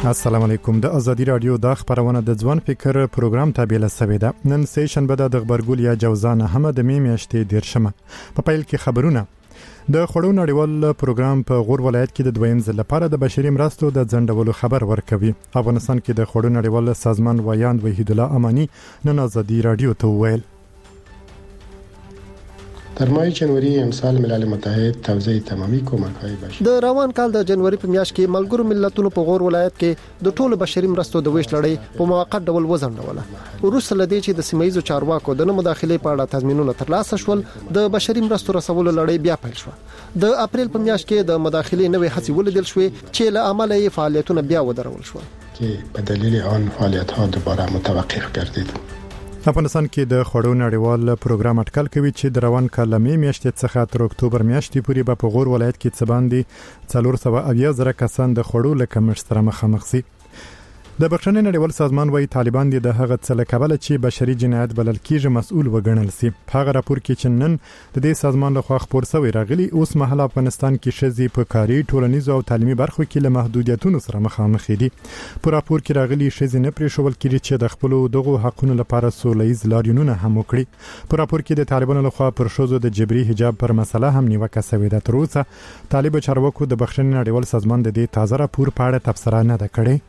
السلام علیکم. د ازادي رادیو د خبرونه د ځوان فکر پروګرام تابع لسوي ده. نن سه شنبه د خبرګول یا جوزان احمد میاشتې دیرشمه په پیل کې خبرونه. د خړو نړیوال پروګرام په غور ولایت کې د دویم ځل لپاره د بشري مرستو د ځنډولو خبر ورکوي. افغانستان کې د خړو نړیوال سازمان ویاند وحید الله امانی نن ازادي رادیو ته ویل در ماه جنوری امسال ملل متحد توزیع تمامی کمک‌های بشری د روان کال د جنوري په میاشت کې ملګرو ملتونو په غور ولایت کې د ټولو بشري مرستو د ویش لړۍ په موقت ډول وزندوله. وروسته لدې چې د سیمایي چارواکو د مداخله په اړه تضمینونه ترلاسه شول، د بشري مرستو رسولو لړۍ بیا پیل شو. د اپریل په میاشت کې د مداخله نوې هڅې ولیدل شوې چې له عمله یې فعالیتونه بیا ودرول شو که به دلیل آن فعالیت‌ها دوباره متوقف گردید. افغانستان کې د خړو نړیوال پروګرام اټکل کوي چې د روان کال میاشتې څخه تر اکتوبر میاشتې پورې په غور ولایت کې څه باندې 400,000 کسان د خړو له کمښت سره مخامخ شي. د بخښنې نړیوال سازمان وايي طالبان د هغه څه له کبله چې بشري جنایت بلل کېږي مسؤل وګڼل شي. هغه راپور کې چې نن د دې سازمان لخوا خبر شوی راغلی اوس مهال افغانستان کې شذې په کاري ټولنیزو او تعلیمي برخو کې له محدودیتونو سره مخامخ دي. په راپور کې راغلی شذې نه پریښول کېږي چې د خپل دغه حقونو لپاره سولهییز لاریونونه هم وکړي. په راپور کې د طالبانو لخوا پر شوزو د جبري حجاب پر مسله هم نیوکه شوې ده. تر اوسه طالب چارواکو د بخښنې نړیوال سازمان د دې تازه راپور په اړه تبصره نه ده کړې.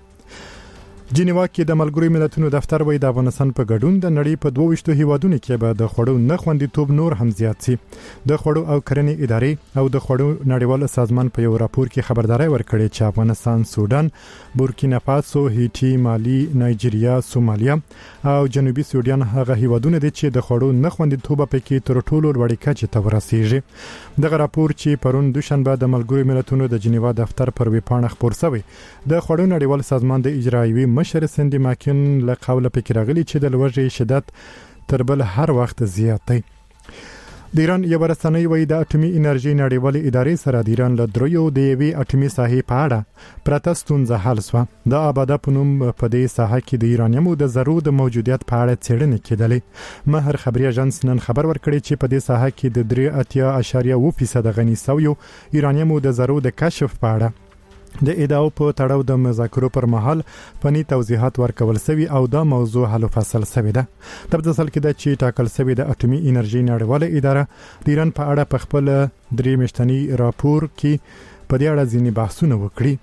جنیوا کې د ملګرو ملتونو دفتر وایي د افغانستان په ګډون د نړۍ په 22 هیوادونو کې به د خړو نه خوندیتوب نور هم زیات شي. د خړو او کرنې ادارې او د خړو نړیوال سازمان په یو راپور کې خبرداري ورکړې چې افغانستان، سودان، بورکینا فاسو، هیټي، مالی، نایجیریا، سومالیا او جنوبي سودان هغه هیوادونه دي چې د خړو نه خوندیتوب په کې تر ټولو لوړ کچه ته ورسیږي. دغه راپور چې پرون دوشنبه د ملګرو ملتونو د جنیوا دفتر پر ویبپاڼه خبر شوی د خړو نړیوال سازمان د اجرایوي مشر سندي ماکن له قوله پکې راغلی چې د لوړې شدت تر بل هر وخت زیات دی. د ایران یو رسنۍ وایي د اټومي انرژي نړیوالې ادارې سره د ایران له دریو د یوې اټومي ساحې په اړه پرته ستونزه حل شوه. د آباده په نوم په دې ساحه کې د یورانیمو د ذرو د موجودیت په اړه څېړنې کېدلې. مهر خبري اژانس نن خبر ورکړی چې په دې ساحه کې د 3.8% غني سویو یورانیمو د ذرو د کشف په اړه د ادعاو په تړاو د مذاکرو پر مهال فني توضیحات ورکول شوی او دا موضوع حل فصل شوی ده. د بدسل کې د چی ټاکل شوی د اټومي انرژي نړیواله اداره د ایران په اړه په خپل 3 میاشتنی راپور کې په دې اړه ځینې بحثونه وکړي.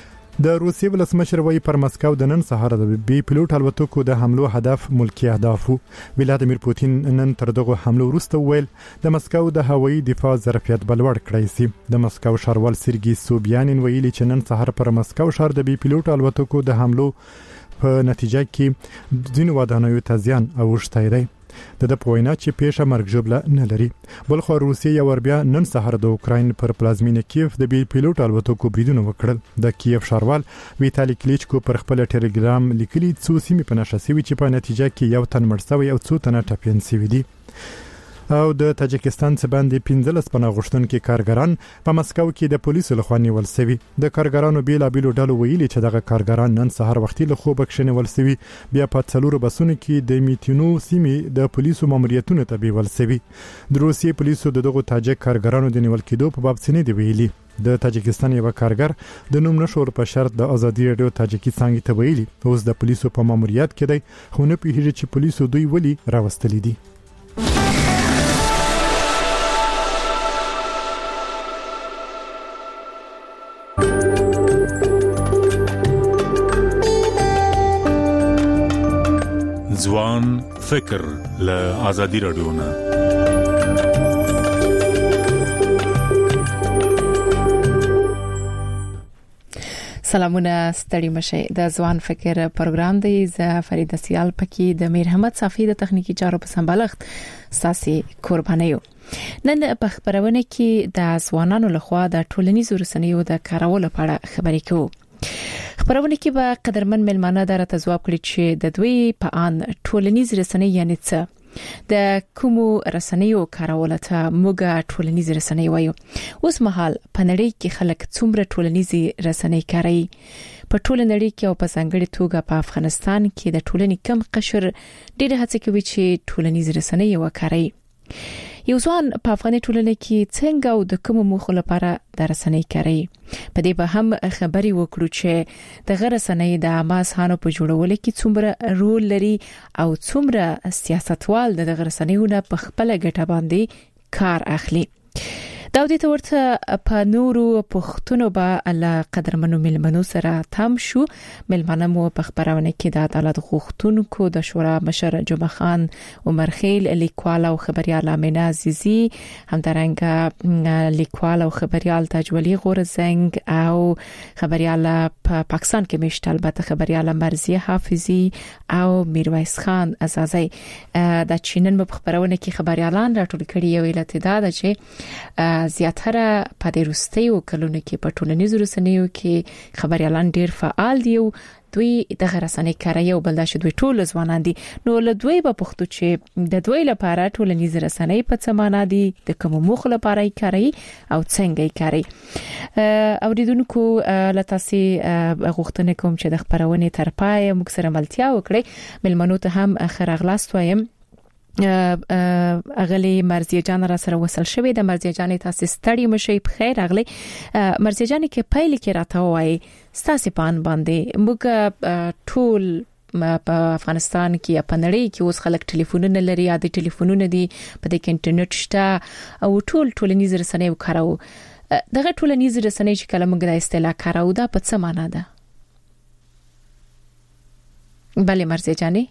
د روسیې ولسمشر وایي پر مسکو د نن سهار د بي پلوټ الوتکو د حملو هدف ملکی اهدافو. ولادیمیر پوتین نن تر دغه حملو وروسته ویل د مسکو د هوایي دفاع ظرفیت بلوړ کړی سي. د مسکو ښاروال سرګي سوبیانین ویلي چې نن سهار پر مسکو ښار د بي پلوټ الوتکو د حملو په نتیجه کې ځینو ودانیو ته زیان اوښتی دی. د پوینا چې پیښه مرګ ژوبله نه لري. بلخو روسیه یو وربیا نن سهار د اوکراین پر پلازمینه کیف د بي پلوټ الوتکو بریدونه وکړل. د کیف ښاروال ویتالي کلیچکو پر خپل ټلګرام لیکلي څو سیمې په نشه شوي چې په نتیجه کې یو تن مړ شوی او څو تنه ټپیان شوي دي. او د تاجکستان څخه باندې 15 پناه غوښتونکي کارګران په مسکو کې د پولیسو لخوا نیول شوي. د کارګرانو بیلابیلو ډلو ویلي چې دغه کارګران نن سهار وختي له خوبه کښنول شوي. بیا په څلورو بسونو کې د میټینو سیمې د پولیسو ماموریتونو ته بیول شوي. د روسیې پولیسو دغه تاجک کارګرانو د نیول کېدو په باب څه نه دی ویلي. د تاجکستان یو کارګر د نوم نشور په شرط د ازادي رادیو تاجکي څنګه ته ویلي اوس د پولیسو په ماموریت کې دی خو نه پیږي چې پولیسو دوی ولي راوستلي دي. ځوان فکر له ازادي رادیو نه سلامونه ستړي مشه. د ځوان فکر پروګرام دی ز فرید سیال پکې د میر احمد صافي د تخنیکی چارو په سمبالښت ساسي قربانیو. نن په خبرونه کې د ځوانانو لخوا د ټولنیزو رسنیو د کارولو په اړه خبرې کوو. خبرونه کې به قدرمن ملمانه درته ځواب کړي چې د دوی په ان ټولنیز رسنۍ یعنی څه د کومو رسنیو کارول ته موږ ټولنیز رسنۍ وایو. اوس مهال په نړۍ کې خلک څومره ټولنیز رسنۍ کاروي. په ټول نړۍ کې او په څنګړې توګه په افغانستان کې د ټولنې کم قشر ډېر هڅه کوي چې ټولنیز رسنۍ وکړي. یو ځوان په افغاني ټولنه کې څنګه او د کوم موخو لپاره د رسنۍ کوي. په دې به هم خبري وکړو چې د رسنۍ د عامه ځانو په جوړولو کې څومره رول لري او څومره سیاستوال د رسنیونو په خپل ګټه باندې کار اخلي. دا د تورته په نورو پښتنو به الله قدرمنو ملمنو سره تام شو. ملمنه مو په خبرونه کې د عدالت غوښتونکو د شورا مشر جمعه خان عمر خیل، لیکوال او خبريال امینه عزیزی، همدارنګه لیکوال او خبريال تاجولی غورزنګ او خبريال په پاکستان کې مشت البته خبريال مرزیه حافظی او میرویس خان عزازی. د چینن په خبرونه کې خبريالان راټول کړي یو علت دا ده چې زیاتره په دې وروستیو کلونو کې په ټولنیزو رسنیو کې خبريالان ډیر فعال دي. دوی د رسنۍ کاروي او بل دا چې دوی ټول ځوانان دي. نو له دوی په پښتو چې د دوی لپاره ټولنیزو رسنۍ په څه معنا دي، د کوم موخ لپاره یې کاروي او څنګه یې کاروي. اوریدونکو لتاسي غوښتنه کوم چې د خبرونې تر پای موږ سره ملتیا وکړي. ملمنو ته هم اخر اغلاست وایم. اغلی مرزیه جان را سره وصل شوی. د مرزیه جان تاسو ستړي مشي په خیر اغلی. مرزیه جان کې پایل کې راته وای ستاسو پان باندې موږ ټول په افغانستان کې په نړۍ کې اوس خلک ټلیفونونه لري، عادي ټلیفونونه دي، په دې کې انټرنیټ شته او ټولنیز رسنۍ وکړو. دغه ټولنیز رسنۍ چې کله موږ د اصطلاح کارو دا په څه معنا ده؟ بله مرزیه جانی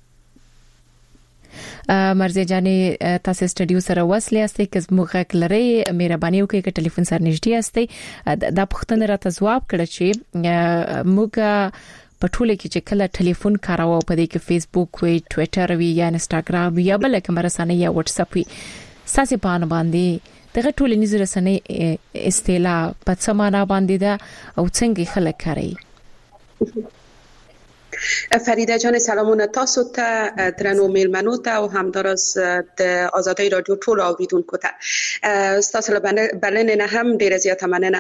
مرزیه جانی تاسو سټډیو سره وصلې استئ که موږ لري مهرباني وکړئ چې ټلیفون سره نږدې استئ. دا پوښتنه راته جواب کړه چې موږ په ټوله کې چې کله ټلیفون کاروو په دې کې فیسبوک وي، ټوئیټر وي یا انستګرام وي یا بل کوم رسنۍ یا واتس اپ وي، ساسي پان باندې دغه ټولنیز رسنۍ اصطلاح په څه معنا باندې ده او څنګه خلک کوي؟ فریده جان سلامونه تاسو ته، درنو میلمنو ته او همدارس د آزادۍ رادیو ټول اوریدونکو ته. تاسو له بلنه هم ډیره زیاته مننه.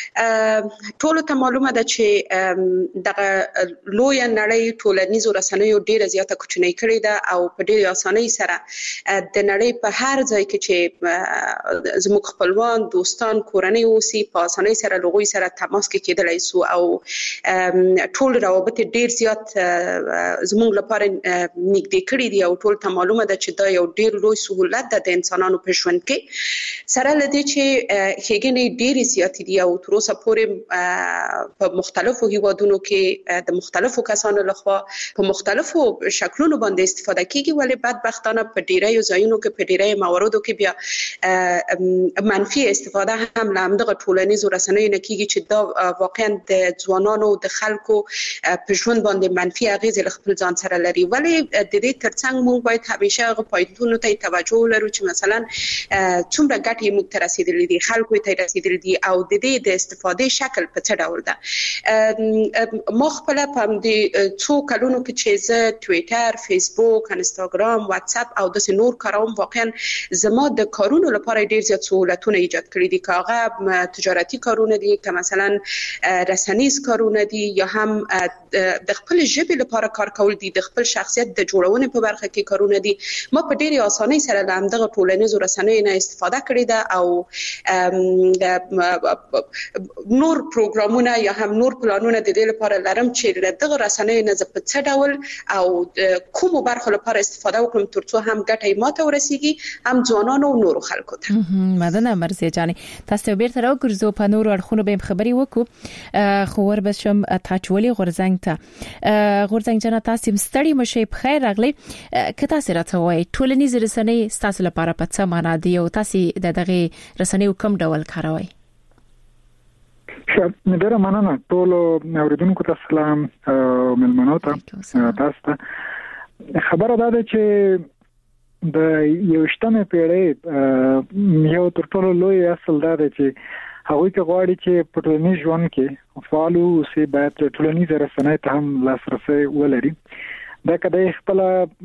ټول ته معلومه ده چې دغه لوی نړۍ ټولنیزو رسنیو ډیره زیاته کوچنۍ کړې ده او په ډیره اسانۍ سره د نړۍ په هر ځای کې چې زموږ خپلوان، دوستان، کورنۍ اوسي په اسانۍ سره لغوي سره تماس کې کېدلای سو او ټول روابط ډیر زیات زموږ لپاره نږدې کړی دی او ټول ته معلومه ده چې دا یو ډیر لوی سہولت ده د انسانانو په ژوند کې. سره لدی چې هیګنې ډیر زیات دي او تر اوسه پورې په مختلفو هیوادونو کې د مختلفو کسانو لخوا په مختلفو شکلونو باندې استفاده کیږي، ولی بدبختانه په ډیرو ځایونو کې په ډیرو مواردو کې بیا منفي استفاده هم له همدغه ټولنیزو رسنیو نه کیږي چې دا واقعا د ځوانانو د خلکو په ژوند باندې منفي اغیز خپل ځان سره لري. ولی د دې ترڅنګ موږ باید همیشه غو پوینټونو ته توجه ولرو چې مثلا څومره ګټې موږ ته رسیدلې دي، خلکو ته رسیدلې دي او د دې د استفادې شکل په څه ډول ده. ما خپل په دې څو کلونو کې چې زه ټوئیټر، فیسبوک، انستګرام، واتس اپ او د نور کاروم، واقعا زما د کارونو لپاره ډیر زیات سہولتونه ایجاد کړی دي، کاغه تجارتي کارونه دي، که مثلا رسنیز کارونه دي یا هم د خپل ژبې لپاره کار کول دي، د خپل شخصیت د جوړونې په برخه کې کارونه دي. ما په ډېرې اسانۍ سره له همدغه ټولنیزو رسنیو نه استفاده کړې ده او نور پروګرامونه یا هم نور پلانونه د دې لپاره لرم چې له دغه رسنیو نه په څه ډول او کومو برخو لپاره استفاده وکړم ترڅو هم ګټه ماته ورسیږي هم ځوانانو او نورو خلکو ته. مدنه مرزیه جانې تاسو بیرته راوګرځو په نورو اړخونو به خبري وکړو. خو وربشم تاجولی غورزنګ ته غورزنګ جنا تاسو مستړی مشه په خیر راغلی. که تاسو راته وایي ټولنیز رسنۍ تاسو لپاره په څه معنا دي او تاسو دغه رسنۍ کوم ډول کاروي؟ ډیره مننه ټول اوریدونکو ته سلام ملمنو ته. تاسو ته خبره ده چې د 21مې پیړۍ یو تر ټولو لوی اصل دا دی چې هغوی کې غواړي چې په ټولنیز ژوند کې فعال اوسي، باید ټولنیز رسنۍ ته هم لاسرسي ولري. دا کله خپل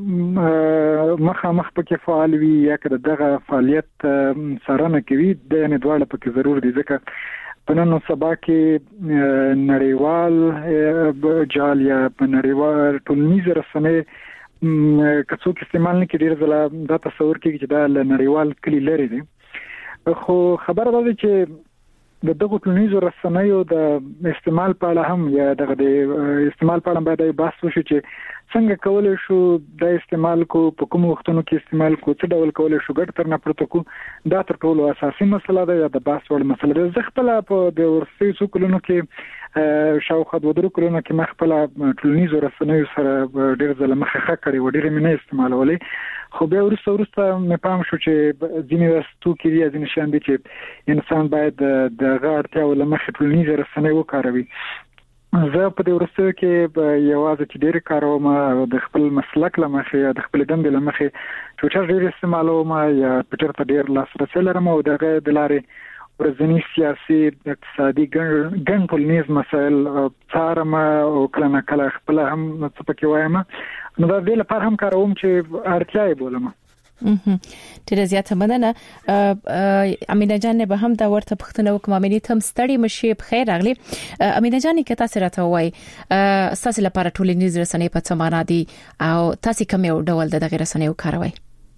مخامخ پکې فعال وي یا کله دغه فعالیت سره نه کوي، د نه دواړه پکې ضرور دي، ځکه په نن سبا کې نړیوال جال یا په نړیوال ټولنیز رسنۍ کڅوک استعمال نه کړي ډیر دا تصور کوي چې دا نړیوال کلی لري دي خو خبره ده چې د دغه ټولنیزو رسنیو د استعمال په اړه هم یا د استعمال په اړه باید بحث وشي چې څنګه کولای شو د استعمال کو په کوم وختونو کې استعمال کو څه ډول کولای شو ګټ تر نه پروت کو دا تر ټولو اساسي مسله ده یا د بحث وړ مسله ده زه خپل په د ورسې څو کلونو کې شاوخوا 2 کلونو کې مخ خپل ټولنیزو رسنیو سره ډیر ځله مخه کړې و ډیر مې نه استعمالولې خو به ورسته مې پام شو چې ځینې وستو کې دي ځینې شان دي چې انسان باید د غاړتیا ول مخه ټولنیزو رسنیو وکاروي زه په دې ورسته کې یوازې چې ډېر کاروم د خپل مسلک لمخه یا د خپل دندې لمخه ټوټر ډېر استعمالوم یا ټوټر ته ډېر لاسرسي لرم او دغه د لارې ورځنی سیاسي اقتصادي ګڼ ټولنیز مسایل څارم او کله کله خپل هم څه پکې وایم نو دا د لپاره هم کاروم چې اړتیا یې بولم ډیره زیاته مننه امینه جان به هم دا ورته پښتنه وکم امینه تم ستړي مشي په خیر راغلی امینه جان کې تاسو راته وای تاسو لپاره ټولنیز رسنۍ په څه معنا دي او تاسو کوم یو ډول د غیر رسنۍ کاروي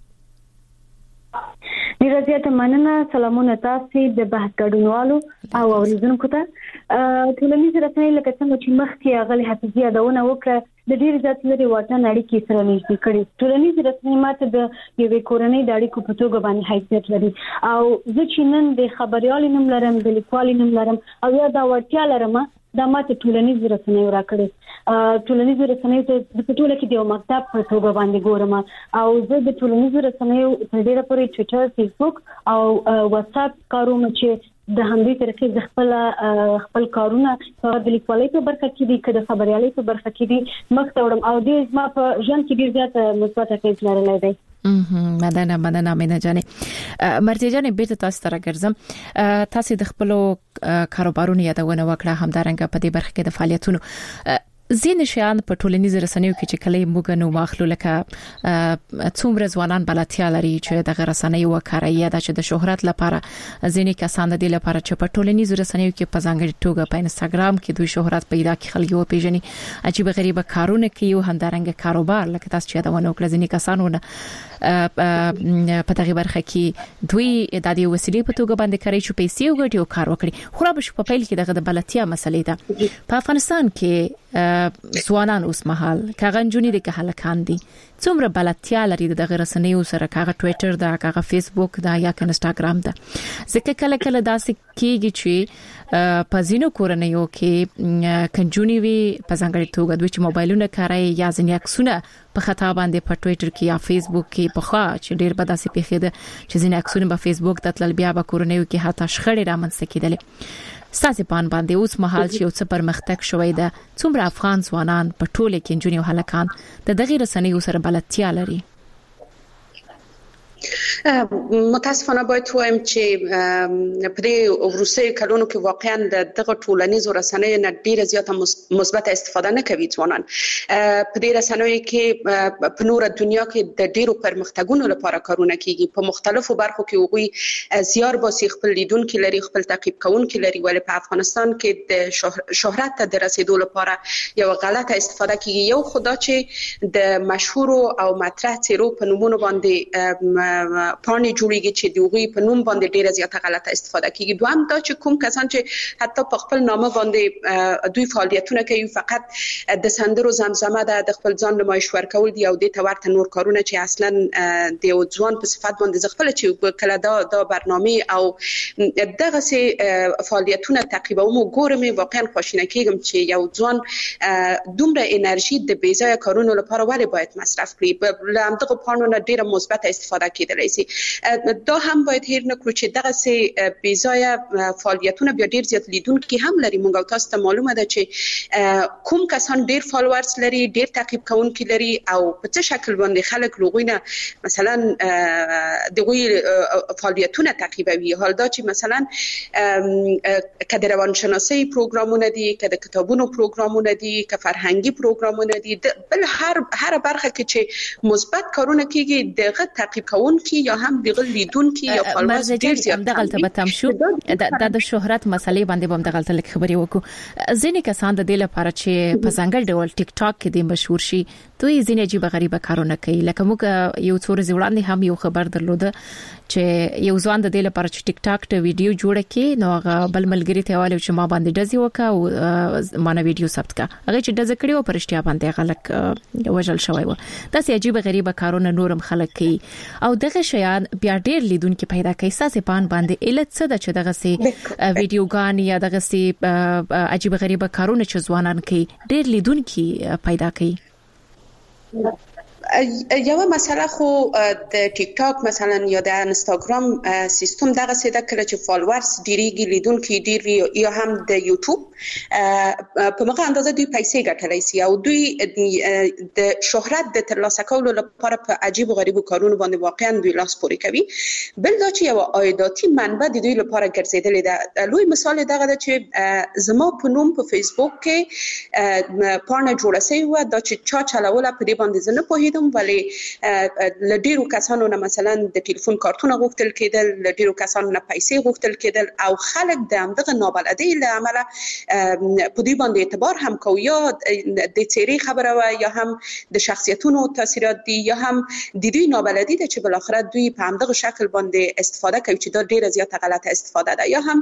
ډیره زیاته مننه سلامونه تاسو د بحث ګډونوالو او اوریدونکو ته ټولنیز رسنۍ لکه څنګه چې مخکې غلي حفظي یادونه وکړه د ډیر ځات لري واټن اړیکې سره نږدې کړي ټولنیز رسنۍ ماته د یوې کورنۍ د اړیکو په توګه باندې حیثیت لري او زه چې نن د خبريال نوم لرم د لیکوال نوم لرم او یا د وړتیا لرم دا ماته ټولنیز رسنۍ راکړي ټولنیز رسنۍ ته د ټوله کې د یو مکتب په توګه باندې ګورم او زه د ټولنیز رسنۍ په ډیره پورې ټویټر فیسبوک او واتس اپ کاروم چې د همدې طریقې د خپل کارونه د لیکوالۍ په برخه کې دي که د خبريالۍ په برخه کې دي مخ ته وړم او دې زما په ژوند کې ډیر زیات مثبت اغېز لرلی دی مننه مینه جانې مرتي جانې بیرته تاسو ته راګرځم تاسو د خپل کاروبارونو یادونه وکړه همدارنګه په دې برخه کې د فعالیتونو زین شیان په ټولنیز رسنیو کې چې کله موږ نو ماخلو لکه څومره ځوانان بلاتیا لري چې د رسنیو وکړي یا د شهرت لپاره ځینې کسان د دې لپاره چې په ټولنیز رسنیو کې په ځانګړي توګه په انستګرام کې دوی شهرت پیدا کړي خلک پیژني عجیب غریب کارونه کوي او همدارنګه کاروبار لکه تاسو چې دا ونه وکړه ځینې کسانونه په دغه برخه کې دوی د دې وسیلې په توګه باندې کوي چې پیسې وګټي او کار وکړي خو را به په پیل کې دغه د بلاتیا مسلې ده په افغانستان کې ځوانان اوس مهال کاغنجونی د کهلکان دي څومره بلاتیا لري د رسنیو سره کاغه ټویټر دا کاغه فیسبوک دا یا انستګرام دا ځکه کله کله داسې کیږي چې په ځینو کورنیو کې کنجونی وي په ځانګړي توګه دوی چې موبایلونه کاروي یا ځینې عکسونه په خطا باندې په ټویټر کې یا فیسبوک کې په خوا چې ډیر بداسي پیښیده چې ځینې عکسونه په فیسبوک د تل بیا په کورنیو کې حتی شخړې رامنځته کېدلې ستاسو په باندې اوس مهال چې اوس پرمختګ شوی ده څومره افغان ځوانان په ټوله کې جنونی او هلکان د دغه رسنیو سره بلدتیا لري متاسفانه باید وایم چې په دې ورسې کلونو کې واقعا دغه ټولنیز رسنۍ نه ډیره زیاته مثبت استفاده نه کوي ځوانان په دې رسنیو کې په نور دنیا کې د ډیرو پرمختګونو لپاره کارونه کیږي په مختلفو برخو کې وګړي زیار باسي خپل لیدونکو لري خپل تعقیب کوونکو لري ولې په افغانستان کې د شهرت ته د رسیدو لپاره یو غلطه استفاده کیږي یو خدا چې د مشهور او مطرح څیرو په نومونو باندې پانی جوړیږي چې دوی په نوم باندې ډیره زیاته غلطه استفاده کوي دوام دا چې کوم کسان چې حتی په خپل نامه باندې دوی فعالیتونه کوي فقط د سندرو زمزمه د خپل ځان نمایش ورکول دی او د تورته نور کارونه چې اصلا د ځوان په صفات باندې ځخپل چې کله دا برنامه او دغه سي فعالیتونه تعقیبوم او ګورم واقعا خوشینه کیږم چې یو ځوان دومره انرژي د بیځای کارونو لپاره ولی باید مصرف کړي لامدغه پانونه ډیره مثبت استفاده کیدلی شي دا هم باید هیر نکړو چې دغه سي بیځای فعالیتونه بیا ډیر زیات لیدونکو هم لري مونږ تاسو ته معلومه ده چې کوم کسان ډیر فالوورز لري ډیر تعقیب کوونکي لري او په څه شکل باندې خلک لوګوینه مثلا دغه فعالیتونه تعقیبوي حال دا چې مثلا کده روانشناسی پروګرامونه دي کده کتابونو پروګرامونه دي که فرهنګي پروګرامونه دي بل هر برخه کې چې مثبت کارونه کیږي دغه تعقیب کوونکي کارونکي یا هم د لیدونکي یا فالوورز ډیر زیات دغلت به تم شو د شهرت مسلې باندې هم دغلت لیک خبري وکړو ځینې کسان د دې لپاره چې په ځنګل ډول ټیک ټاک کې د مشهور شي دوی ځینې عجیب غریبه کارونه کوي لکه موږ یو څور زوړاندې هم یو خبر درلوده چې یو ځوان د دې لپاره چې ټیک ټاک ته ویډیو جوړ کړي نو هغه بل ملګری ته والو چې ما باندې دزي وکا او مانه ویډیو ثبت کا هغه چې دزه کړي او پرشتیا باندې غلط وژل شوی و دا سي عجیب غریبه کارونه نورم خلک کوي او دغه شیان بیا ډیر لیدونکو پیدا کوي ساسې پان باندې علت څه د چې دغه سي ویډیوګان یا دغه سي عجیب غریبه کارونه چې ځوانان کوي ډیر لیدونکو پیدا کوي یو مسله خو د ټیک ټاک مثلا یا د انستګرام سیستم دغه څه د کله چې فالوورز ډیریږي لیدونکو ډیر یا هم د یوټیوب په مغه اندازه دوی پیسې ګټلای شي او دوی د شهرت د ترلاسه کولو لپاره په عجیب او غریب کارونو باندې واقعا دوی لاس پورې کوي بل دا چې یو عایداتي منبع د دوی لپاره ګرځیدل ده لوی مثال دغه ده چې زما په نوم په فیسبوک کې پاڼه جوړه شوی و دا چې چا چلوله په دې باندې زنه په ولی لډیرو کسانو نه مثلا د ټلیفون کارتونه غوښتل کېدل لډیرو کسانو نه پیسې غوښتل کېدل او خلک د همدغه نابلدۍ له امله په دې باندې اعتبار هم کوي یا د چیرې خبره و یا هم د شخصیتونو تاثیرات دي یا هم د دوی نابلدۍ ده چې بل اخر دوی په همدغه شکل باندې استفاده کوي چې دا ډیره زیاته غلطه استفاده ده یا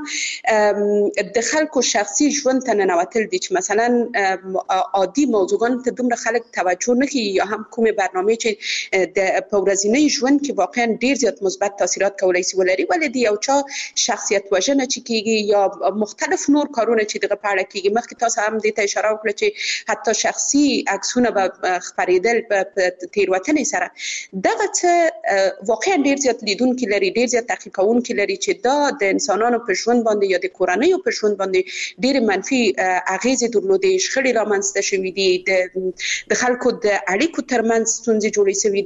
هم د خلکو شخصي ژوند ته ننوتل دي چې مثلا عادي موضوعات ته دومره خلک توجه نه کوي یا هم کومه برنامه چې د پورزینې ژوند کې واقعا ډیر زیات مثبت تاثیرات کولای شي ولري ولې یو چا شخصیت وژنه چې کیږي یا مختلف نور کارونه چې دغه په اړه کیږي مخکې تاسو هم د ته اشاره وکړه چې حتی شخصي عکسونه به خبرېدل په تیروتنې سره دغه څه واقعا ډیر زیات لیدونکو لري ډیر زیات تحقیق کوونکو لري چې دا د انسانانو په ژوند باندې یا د کورنۍ په ژوند باندې ډیر منفي اغیزې درلودې شخړې رامنځته شوې دي د خلکو د اړیکو ترمنځ ستونزې جوړې شوې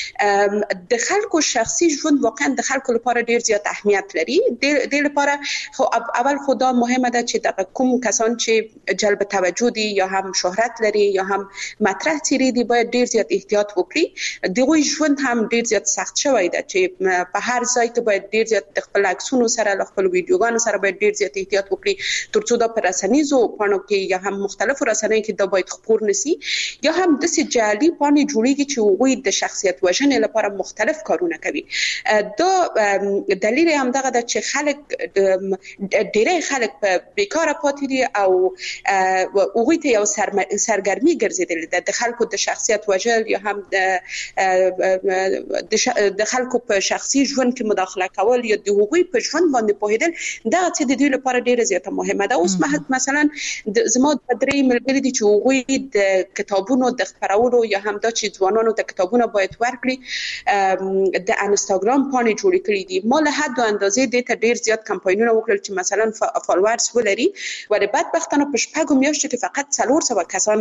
دي د خلکو شخصي ژوند واقعا د خلکو لپاره ډیر زیات اهمیت لري د لپاره خو اول خدا مهمه ده چې د کوم کسان چې جلب توجه دي یا هم شهرت لري یا هم مطرح چیرې دي باید ډیر زیات احتیاط وکړي دغه ژوند هم ډیر زیات سخت شوی ده چې په هر ځای کې باید ډیر زیات خپل عکسونو سره خپل ویډیوګانو سره باید ډیر زیات احتیاط وکړي ترڅو د پرسنیزو پاڼو کې یا هم مختلفو رسنیو کې د باید خبر نسی یا هم د سي جعلي پاڼې جوړیږي چې وګړي د شخصیت وژنې لپاره مختلف کارونه کوي دا دلیل هم دغه د چې خلک ډېری خلک په بیکاره پاتې دي او وګړي ته یو سرګرمي ګرځیدل د خلکو د شخصیت وژل یا هم د خلکو په شخصي ژوند کې مداخله کول یا د وګړي په ژوند باندې پوهیدل دا چې د دوی لپاره ډېره زیاته مهمه ده اوس مثلا زما د درې ملګري دي چې وګړي د کتابونو د خبرولو یا هم دا چې ځوانانو ته کتابونه باید ورکړي د انستګرام پاڼې جوړې کړې دي ما له حد او اندازې د ته ډیر زیات کمپاینونه وکړل چې مثلا فالوورز ولري ولې بدبختانه په شپږو میاشتو کې فقط 400 کسان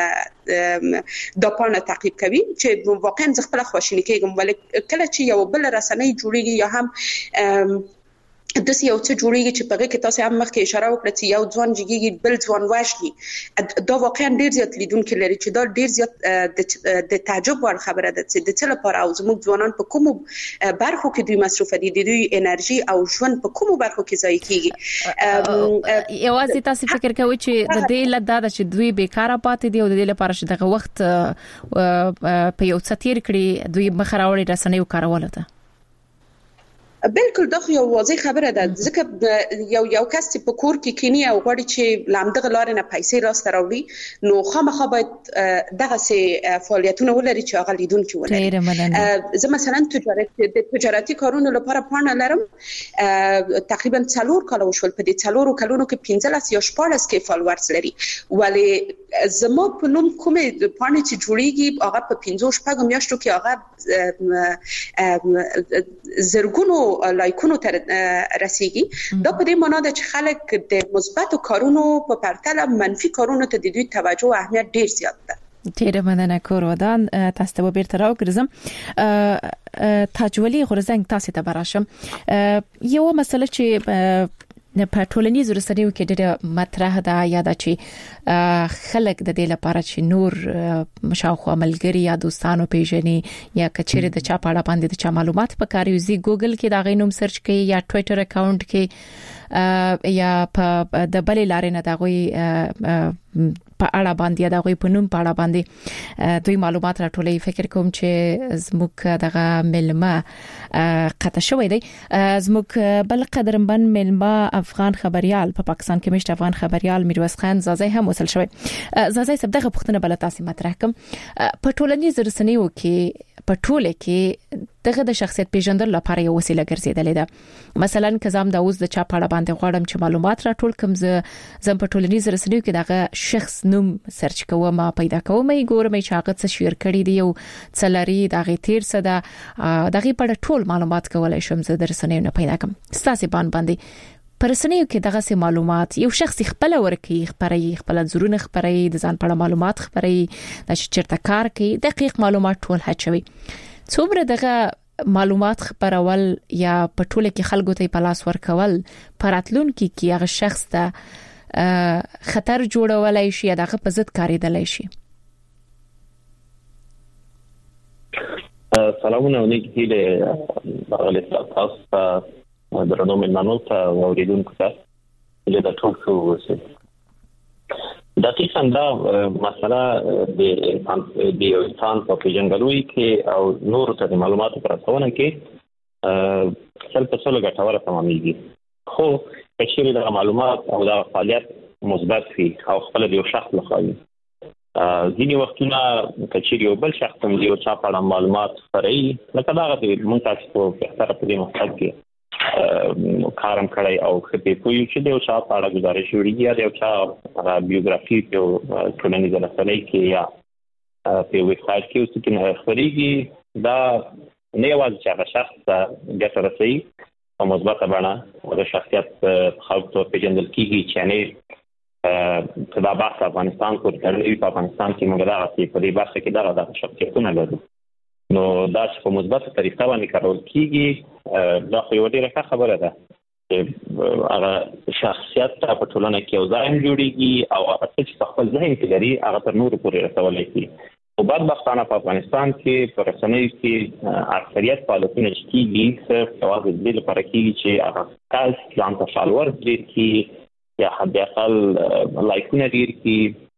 د پاڼې تعقیب کوي چې واقعا زه خپل خوشحالي کوم ولې کله چې یو بل رسنۍ جوړیږي یا هم د یو څه جوړیږي چې په هغه کې تاسو هم مخکې اشاره وکړه چې یو ځوان جګیږي بل ځوان واشي دا واقعا ډیر زیات لیدونکو لري چې دا ډیر زیات د تعجب ور خبره ده چې د څه لپاره او زموږ ځوانان په کومو برخو کې دوی مصرف دي د دوی انرژي او ژوند په کومو برخو کې ځای کیږي یوازې تاسو فکر کوئ چې د دې لدا چې دوی بیکاره پاتې دي او د دې لپاره چې دغه وخت په یو څه تیر کړي دوی مخراوړي رسنیو کارول ته بالکل دا یو واضح خبره ده ځکه یو کس چې په کور کې کینی او غواړي چې لامدغه لارې نه پیسې راست راوړي نو خامخا باید دغه سي فعالیتونه ولري چې هغه لیدونکو ولري زه مثلا تجارتي کارونو لپاره پاڼه لرم تقریبا 4 کال وشول په دې 4 کلونو کې 15 یا 14 کې فالوورز لري ولی زما په نوم کومه پاڼه چې جوړیږي هغه په 15 شپږ میاشتو کې هغه زرګونو لایکونو ته رسیږي دا په دې معنی ده چې خلک د مثبت کارونو په پرتله منفي کارونو ته د دوی توجه او اهمیت ډیر زیات ده ډیره مننه کور ودان تاسو ته بیرته راوګرځم تاجولي غرزنګ تاسو ته براشم یو مسله چې په ټولنیزو رسنیو کې ډېر مطرح ده یا د چې خلک د دې لپاره چې نور مشاوخه ملګری یا دوستانو پیژني یا کچېره د چا پاړه باندې د چا معلومات په کار یوزي ګوګل کې دا غینوم سرچ کوي یا ټوئیټر اکاونټ کې یا په د بلې لارې نه دا غوي په اړه باندې دا غوي په نوم پاړه باندې دوی معلومات راټولې. فکر کوم چې زموږ دغه ملما قطع شوې دی. زموږ بل قدرمن ملما افغان خبريال په پاکستان کې مشت افغان خبريال میرویس خان زازی هم وصل شوی. زازی سب دغه پښتنه بل تاسو مطرح کوم په ټولنیزو رسنیو کې په ټوله کې دغه د شخصیت پیژندل لپاره یو وسیله ګرځیدلې ده. مثلا کزام د اوس د چا پاړه باندې غواړم چې معلومات راټول کم زم په ټولنیزو رسنیو کې دغه شخص نوم سرچ کوم پیدا کوم ګورم چې هغه څه شیر کړی دی او څلاري دغه تیر څه ده دغه په ټول معلومات کولای شم زه د رسنیو نه پیدا کوم. ستاسو باندې پرسنیو کې دغه سه معلومات یو شخص خپل ورکی خبري خپل زرونه خبري د ځان په معلومات خبري د چیرته کار کوي دقیق معلومات ټول هڅوي. څومره دغه معلومات خبرول یا په ټوله کې خلکو ته په لاس ورکول پراتلون کې هغه شخص ته خطر جوړولای شي یا دغه په ضد کاریدلای شي. سلامونه علیکم له تاسو درنو ملمنو ته اوریدونکو ته له تاسو وسه د دې څنګه مسله د انسان په پیژنګلوي کې او نور ته معلوماتو پرځونه کې څلته څلګه ټاوره تمامېږي. خو کچېره د معلومات او د فعالیت مثبت وي او خپل د یو شخص لخوا ځینې وختونه کچېره یو بل شخص هم یو چا په معلومات خوري لکه دا غوښتل مونږ تاسو په اختیار په دې مقصد کې کارم کړی او خپې پوي چې د چا په اړه گزارش وړي یا د چا بیوګرافي په ټولنیزو رسنیو کې یا په ویب سایټ کې اوس کې خبريږي دا نه یوازې چې هغه شخص ګټه رسوي او مثبت بڼه د شخصیت خلکو ته پیژندل کیږي چې نه په دا بحث افغانستان کو ترې په افغانستان کې موږ دا په دې بحث کې دا د شخصیتونو لرو نو دا په مثبت طریقه باندې کارول کیږي. دا خو یو ډیره خبره ده چې هغه شخصیت په ټولنه کې یو ځای جوړیږي او هغه چې خپل ذهن کې لري هغه تر نورو پورې رسولای شي. او بدبختانه په افغانستان کې پر رسنیو کې اکثریت فعالیتونه کیږي صرف یوازې د لپاره کیږي چې هغه کس ځان ته فالوور ډیر کی یا حد اقل لایکونه ډیر کی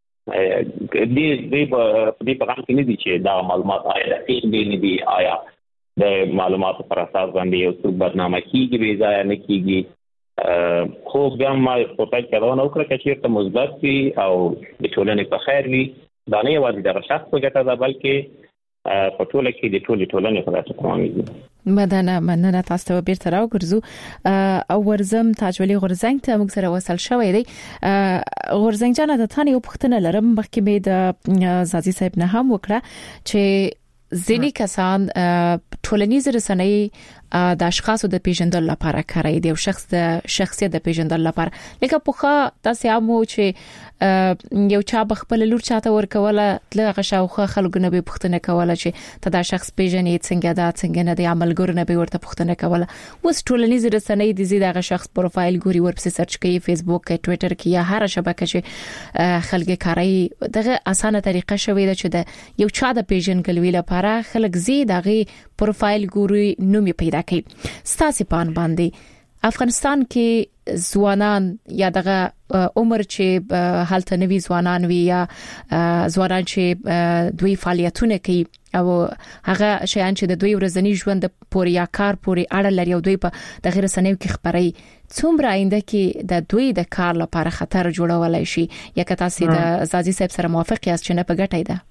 دې په غاړه کې نه دي چې دا معلومات آیا دقیق دي نه دي آیا د معلوماتو پر اساس باندې یو څه برنامه کیږي به ځای نه کیږي. خو بیا ما په پای کې راونه وکړه چې ته مثبت وي او د ټولنې په خیر وي دا نه یوازې د شخص په ګټه ده بلکې په ټوله کې د ټولنې په ګټه کوي. مننه تاسو ته بیرته راوګرځو او ورزم تاجولي غورزنګ ته موږ سره وصل شوې دی. غورزنګ جان د ثاني وختونه لرم مخکې به د زازي صاحب نه هم وکړه چې ځینی کسان ټولنیز رسنۍ د اشخاصو د پیژندل لپاره کاروي د شخص د شخصیت د پیژندل لپاره لکه پوخه تاسو هم چې یو چا بخپل لور چاته ورکوله لغه شاوخه خلکو نه به پښتنه کوله چې ته دا شخص پیژنې څنګه دا څنګه نه دی عملګر نه به ورته پښتنه کوله. اوس ټولنیز رسنۍ د زیاده هغه شخص پروفایل ګوري ورپسې سرچ کوي فیسبوک کې ټوئیټر کې یا هر شبکه چې خلک کاروي دغه اسانه طریقه شوې ده چې د یو چا د پیژنګلوي لپاره خلک زیاده پروفایل ګوري نوم پیدا کوي. ستاسو باندې افغانستان کې ځوانان یا دغه عمر چې حالت نوي ځوانان وي یا ځوانان چې دوی فعالیتونه کوي او هغه شیان چې د دوی ورځنی ژوند پورې یا کار پورې اړه لري او دوی په د غیر سنوي کې خبري څومره آینده کې د دوی د کار لپاره خطر جوړولای شي یا که تاسو د زازي صاحب سره موافق یاست چې نه په ګټه ده؟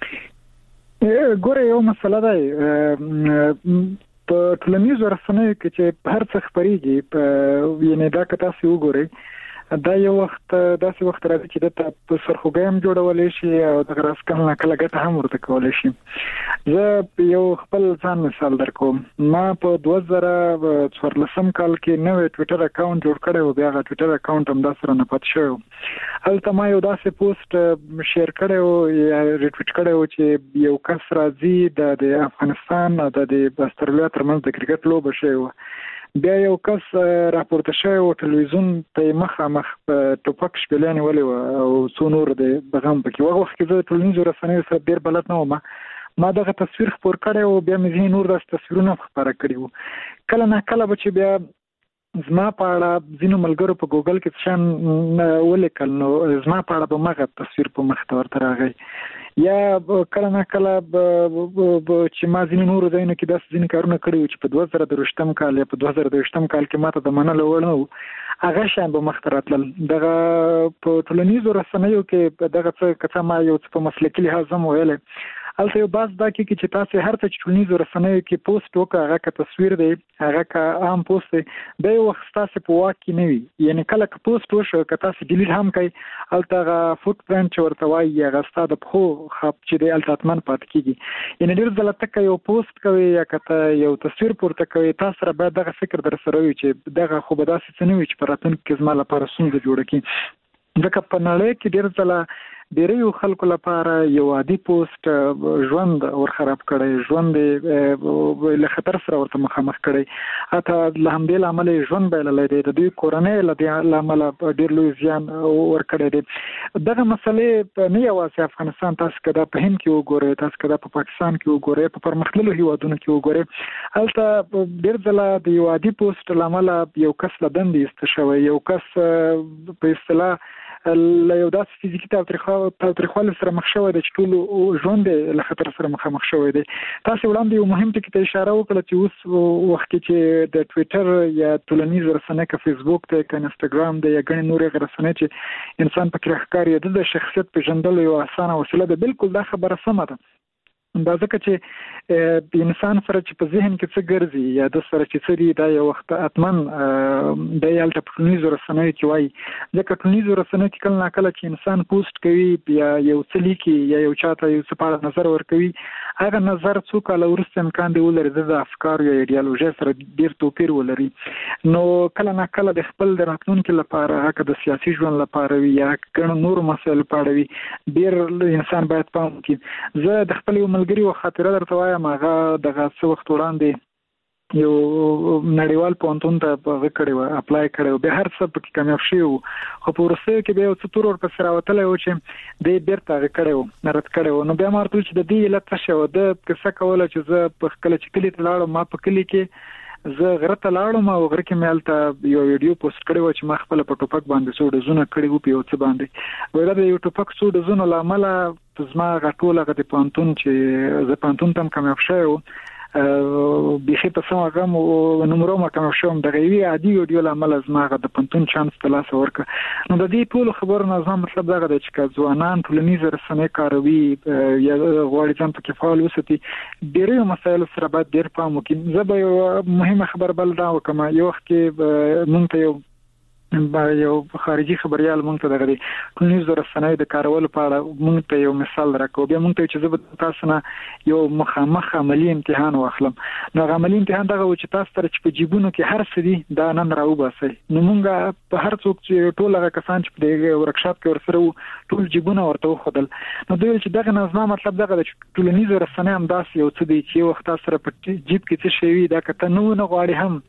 ګوره یو مسله ده په ټولنیزو رسنیو کې چې هر څه خبريږي په یعنی دا که تاسو وګورئ دا یو وخت داسې وخت راځي چې د په سرخوګم جوړولې شي او د غراسکن کله ګټه هم ورته کولای شي. زه یو خپل ځان مثال درکوم. ما په 2014 کال کې نوې ټوئیټر اکاونټ جوړ کړی او بیا غا ټوئیټر اکاونټ هم د سره نه پات شو. هلته ما یو داسې پوسټ شیر کړی او یا ریټویټ کړی او چې یو کس راځي د افغانستان او د استرالیا ترمنځ د کرکټ لوبه شوی بیا یو کس راپورته شوی او ټلویزیون ته مخامخ ټوپک شپلانې ولې او څو نور د بغم پکې وغه وخت کې زه ټلویزیون رسنیو سره ډیر بلد نه وم ما دغه تصویر خبر کړی او بیا مې نور د تصویرونو خبره کړی وو کله نه کله به چې بیا زما په اړه ځینو ملګرو په ګوګل کې شان ولیکل نو زما په اړه به مغه تصویر په مخ ته ورته راغی یا کله نه کله چې ما ځینې نور ځایونو کې داسې ځینې کارونه کړي وو چې په 2023 کال یا په 2022 کال کې ماته د منلو وړ نه وو هغه شان به مخ ته راتلل دغه په ټولنیزو رسنیو کې دغه څه کڅه ما یو څه په مسلکي لحاظ هم ویلې البته یو باز دا کې چې تاسو هر څه ټولنیزو رسنیو کې پوسټ وکړه هغه که تصویر دی هغه که عام پوسټ دی د یو وخت تاسو په واکې نه وي یعنی کله که پوسټ وشو که تاسو ډیلیټ هم کوي البته فوت پرنټ ورته وایي هغه ستاسو د خو خپ چې دی التاتمن پات کیږي یعنی ډیر ځله تک یو پوسټ کوي یا که یو تصویر پورته کوي تاسو را باید دغه فکر در سره وي چې دغه خو به داسې څه نه وي چې په راتلونکي کې زما لپاره ستونزه جوړه کړي ځکه په نړۍ کې ډیر ځله ډیرو خلکو لپاره یو عادي پوسټ ژوند ور خراب کړي ژوند له خطر سره ورته مخامخ کړي اته له همدې عمل ژوند بللې دي د دوی کورنۍ له عمل ډیر لوی زیان ور کړی دي دغه مسلې نه یوازې افغانستان تاسو کده په هند کې وګورئ تاسو کده په پاکستان کې وګورئ په پرمختللو هیوادونو کې وګورئ البته ډیر ځله د یو عادي پوسټ لامل یو کس لدندې استشوي یو کس په اصطلاح له یو داسې فزیکي تاوتریخوالي سره مخ شوی دی چې ټول ژوند له خطر سره مخامخ شوی دی تاسو وړاندې یو مهم ټکی ته اشاره وکړه چې اوس وخت کې چې د ټوئیټر یا ټولنیز رسنۍ که فیسبوک ته که انستګرام دی یا ګڼې نورې رسنۍ چې انسان پکې راښکاري د شخصیت پیژندلو یو اسانه وسیله ده بالکل دا خبره سمه ده دا ځکه چې انسان سره چې په ذهن کې څه ګرځي یا د سره چې څه دی دا یو وخت اتمن د یالته ټولنیزو رسنیو کې وایي ځکه ټولنیزو رسنیو کې کله ناکله چې انسان پوسټ کوي یا یو څه لیکي یا یو چاته یو څه په نظر ورکوي هغه نظر څو کاله وروسته امکان دی ولري د افکار یا ایډیالوژي سره ډیر توپیر ولري نو کله ناکله د خپل د راتلونکي لپاره هغه د سیاسي ژوند لپاره وي یا ګڼ نور مسایل لپاره وي ډیر انسان باید پام وکړي زه د خپل ملګری او خاطره درته وایم هغه دغه څه وخت وړاندې یو نړیوال پونتون ته هغه کړی و اپلای کړی و به هر څه پکې کامیاب شي خو په ورسره کې به یو څه تور ور پسې راوتلی و چې د بیرته هغه کړی و رد کړی و نو بیا ما ورته چې د دې علت څه شو د کیسه کوله چې زه په کله چې کلی ته لاړم ما په کلی کې زه غره ته لاړم او غره کې مې هلته یو ویډیو پوسټ کړی و چې ما خپل په ټوپک باندې څو ډزونه کړي وو په یو څه باندې وایي دا یو ټوپک څو ډزونه له امله زما غټوله غته پانتون چې زه پانتون تم کامیاب شوی و بيخي په سم هغه نمبر ما کوم شوم د غوي عادي ویډیو لامل زما غ د پنتون چانس تلاس ورک نو د دې ټول خبرو نظام مطلب دا غواړي چې ځوانان ټولنیز رسنۍ کاروي یا غواړي چې په کې فعال وساتي ډېرې مسایل سره باید ډېر پام وکړي زه به مهمه خبر بل دا وکم یو وخت کې مونږ ته یو خارجي خبريال مونږ ته دغه ټولنیز رسنۍ د کارولو په اړه مونږ ته یو مثال راکو بیا مونږ ته چې زه تاسو نه یو مخامخ عملی امتحان واخلم نو عملی امتحان دغه چې تاسو تر چې په جیبونو کې هر څه دي دا نن راو باسي نو مونږ په هر څوک چې ټول هغه کسان چې په ورکشاپ کې ورسره ټول جیبونه ورته خدل نو دوی چې دغه نظام مطلب دغه چې ټولنیز رسنۍ هم داسې یو څه دي چې وخت سره په جیب کې څه شي دا کته نو نه غواړي هم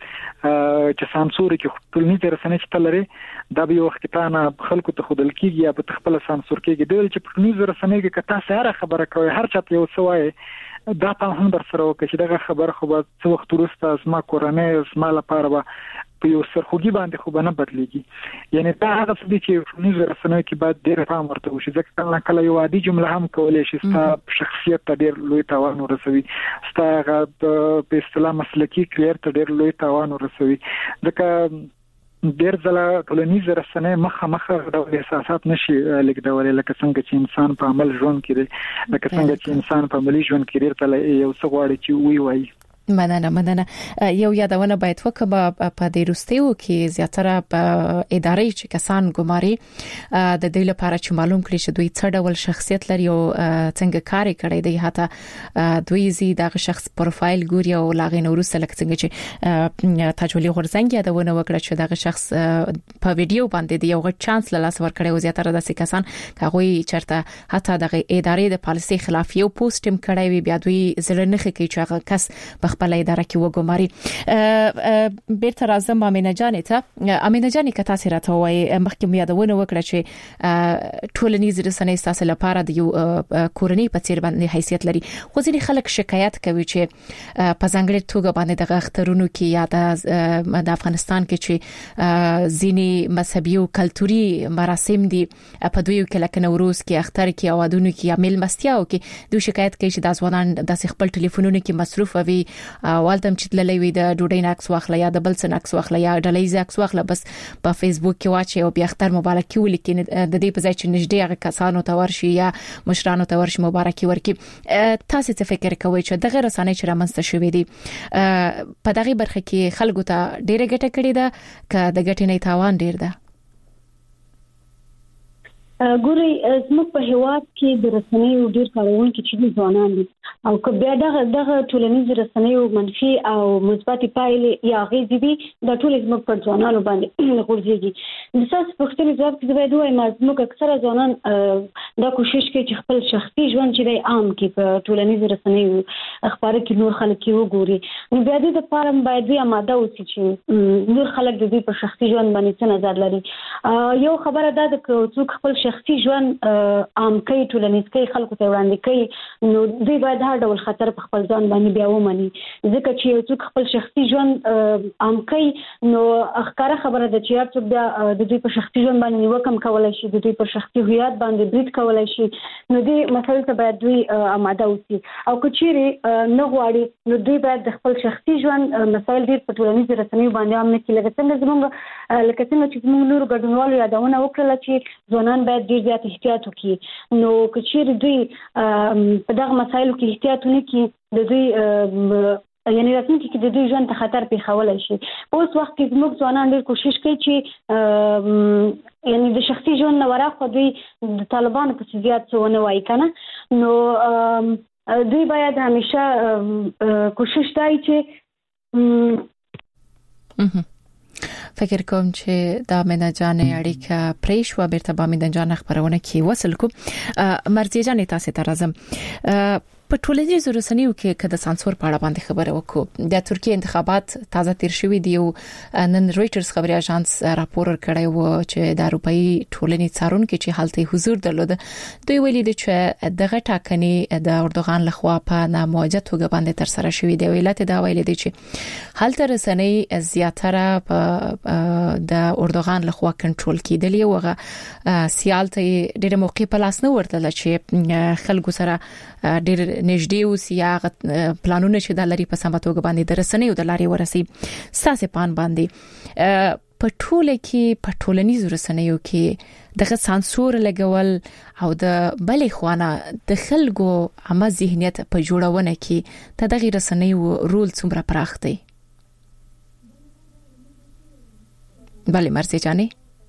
چې سانسور کې ټولنیز رسنۍ چې دا به وخت تانه خلکو ته خودل کیږي یا په خپل سانسور کېږي د چې په نیوز رسنۍ کې کته سره خبره کوي هر چاته یو څه دا په هم در سره وکړي چې دغه خبر خو به څو وخت وروسته اسما کورنۍ اسما لپاره په یو سرخوږي باندې خو نه بدلېږي یعنی دا هغه څه دي چې نیوز رسنۍ کې باید ډېر پام ورته وشي ځکه کله یو عادي جمله هم کولای شي ستاسو شخصیت ته ډېر لوی تاوان ورسوي ستاسو په اصطلاح مسلکي کریئر ته ډېر لوی تاوان ورسوي ځکه ډیر ځله ټولنیز رسنۍ مخ د احساسات نشي لیکدولې لکه څنګه چې انسان په عمل ژوند کړي لکه څنګه چې انسان په عملی ژوند کې ډیر یو څه غواړي چې وایي مننه یو یادونه باید وکړه په دې روستیو کې زیاتره ادارې چې کسان ګماري د دې لپاره چې معلوم کړي چې دوی څه ډول شخصیت لري او څنګه کار کوي دی حتی دوی زی دغه شخص پروفایل ګوري او لاغې نورسته لکه څنګه چې تجولي غورځنګ یادونه وکړه چې دغه شخص په ویډیو باندې دی یو غټ چانس لاس ور کړی او زیاتره د کسان هغه چرته حتی دغه ادارې د پالیسي خلاف یو پوسټ هم کړی وي بیا دوی زړه نه کوي چې هغه کس خپل اداره کې وګماري. بیرته راځم امینه جانې ته. امینه جانې کته سره ته وایي مخکې مې یادونه وکړه چې ټولنیز رسنۍ تاسو لپاره د یو کورنۍ په څیر باندې حیثیت لري. خو ځینې خلک شکایت کوي چې په ځانګړي توګه باندې د اخترونو کې یا د افغانستان کې چې ځینې مذهبي او کلتوري مراسم دي په دوی کې لکه نوروز کې اختر کې او ودونو کې یا میلمستیاو کې دوی شکایت کوي چې د ځوانان د خپل ټلیفونونو کې مصروف وي والدم چې تللی وي د ډوډۍ ناکس واخله یا د بل څه ناکس واخله یا ډلې ناکس واخله بس په فیسبوک کې واچي او بیا اختر مبارکي ولیکي د دې په ځای چې نږدې هغه کسانو ته ورشي یا مشرانو ته ورشي مبارکي ورکي. تاسو څه فکر کوئ چې دغه رسنۍ چې رامنځته شوې دي په دغه برخه کې خلکو ته ډېره ګټه کړې ده که د ګټې نه تاوان ډېر ده؟ ګوري زموږ په هیواد کې د رسنیو ډېر کارونکي چې ځوانان دي او که بیا دغه ټولنیز رسنیو منفي او مثبت پایلې یا غیزي دي د ټول زموږ پر ځوانانو باندې غورځيږي. د تاسو په خپل ځواب کې زه دوی زموږ اکثره ځوانان دا کوشش کوي چې خپل شخصي ژوند چې عام کې په ټولنیز رسنیو اخبار کې نور خلک وګوري. نو بیا د لپاره باید بیا ماده اوسي چې نور خلک د دې په شخصي ژوند باندې څه نظر لري. یو خبره ده چې څوک خپل شخصي ژوند عام کوي ټولنیز کوي خلکو ته وړاندې کوي نو دوی باید هر ډول خطر په خپل ځان باندې بیا ومني ځکه چې یو څوک خپل شخصي ژوند عام کوي نو ښکاره خبره ده چې هر څوک بیا د دوی په شخصي ژوند باندې وکم کولای شي د دوی په شخصي هویت باندې برید کولای شي نو دې مسایل ته باید دوی آماده اوسي او کچېرې نه غواړي نو دوی باید د خپل شخصي ژوند مسایل ډېر په ټولنیز رسنیو باندې عام نه کړي لکه څنګه چې زموږ نور ګډونوالو یادونه وکړه چې ځوانان باید ډېر زیات احتیاط وکړي. نو کچېرې دوی په دغه مسایلو کې احتیاط ونه کړي د دوی یعنی راتلونکي کې د دوی ژوند ته خطر پیښولای شي. په اوس وخت کې زموږ ځوانان ډېر کوشش کوي چې یعنی د شخصي ژوند نه ورا خو دوی د طالبانو په زیات څه ونه وایي کنه نو دوی باید همیشه کوشش کوي چې فکر کوم چې دا مینه جانې اړیکه پریشوا بیرته با مینه جان خبرونه کې وصل کو. مرزي جانې تاسو ته راځم. په ټولنیزو رسنیو کې کده سانسور په اړه باندې خبره وکړو. د ترکیه انتخابات تازه تیر شوې دي او نن رويټرز خبري اژانس راپور ورکړی و چې د اروپאי ټولنې څارونکو چې حالت حضور درلود دوی ویلي دي چې دغه ټاکنې د اردوغان لخوا په ناموجه توګه باندې تر سره شوې دي. ویلات دا ویلي دي چې حالت رسنۍ زیاتره د اردوغان لخوا کنټرول کیدلې او سیالته ډېر موقع په لاس نه ورتل چې خلکو سره ډېر نږدې اوسي یا پلانونه چې د لري په سمه توګه باندې د رسنیو د لارې ورسي ساسې پان باندې په ټوله کې په ټولنیزو رسنیو کې دغه سانسور لګول او د بلې خوانه د خلکو عامه ذهنیت په جوړونه کې دغه رسنیو رول څومره پراخ دی؟ بله مرزي جانې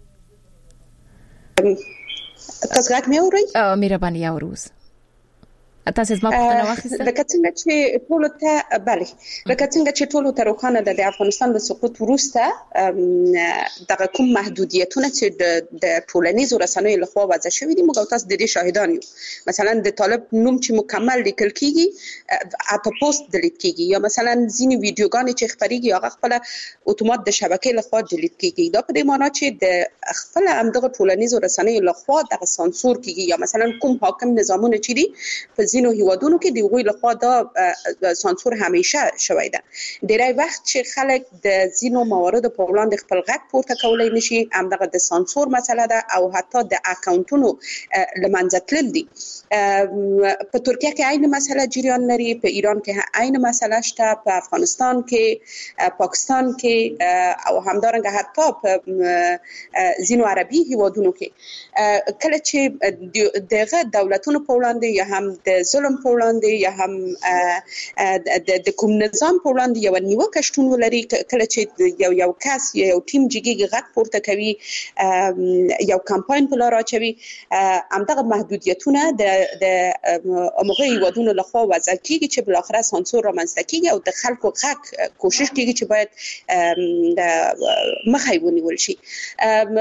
تاسو غږ مې اورئ؟ مهرباني اوروز تاسو زما پوښتنه واخیسته لکه څنګه چې ټول ته بله لکه څنګه چې ټول ته روښانه ده د افغانستان د سقوط وروسته دغه کوم محدودیتونه چې د ټولنیزو رسنیو لخوا وضع شوې دي موږ تاسو د دې شاهدان یو. مثلا د طالب نوم چې مکمل لیکل کیږي اته پوسټ ډیلیټ کیږي یا مثلا ځینی ویډیوګانې چې خبريږي هغه خپل اتومات د شبکې لخوا ډیلیټ کیږي. دا په دې معنی چې د خپل همدغه ټولنیزو رسنیو لخوا دغه سانسور کیږي یا مثلا کوم حاکم نظامونه چې دي په ځینو هیوادونو کې دی غوي لخوا دا سانسور همیشه شوی ده. ډیری وخت چې خلک د ځینو موارد په وړاندې خپل غږ پورته کولای نشي همدغه د سانسور مسله ده او حتی د اکاونټونو لمنځه تلل دي. په ترکیه کې عین مسله جریان لري، په ایران کې عین مسله شته، په افغانستان کې، پاکستان کې او همدارنګه حتی په ځینو عربي هیوادونو کې کله چې دغه دولتونو په وړاندې یا هم د ظلم په وړاندې یا هم د کوم نظام په وړاندې یو نیوکه شتون ولري، کله چې یو کس یا یو ټیم جګی غږ پورته کوي، یو کمپاین په لار اچوي، همدغه محدودیتونه د امغه هیوادونو لخوا وضع کیږي چې بل اخره سانسور رامنځته کیږي او د خلکو غږ کوشش کیږي چې باید مخه ونیول شي.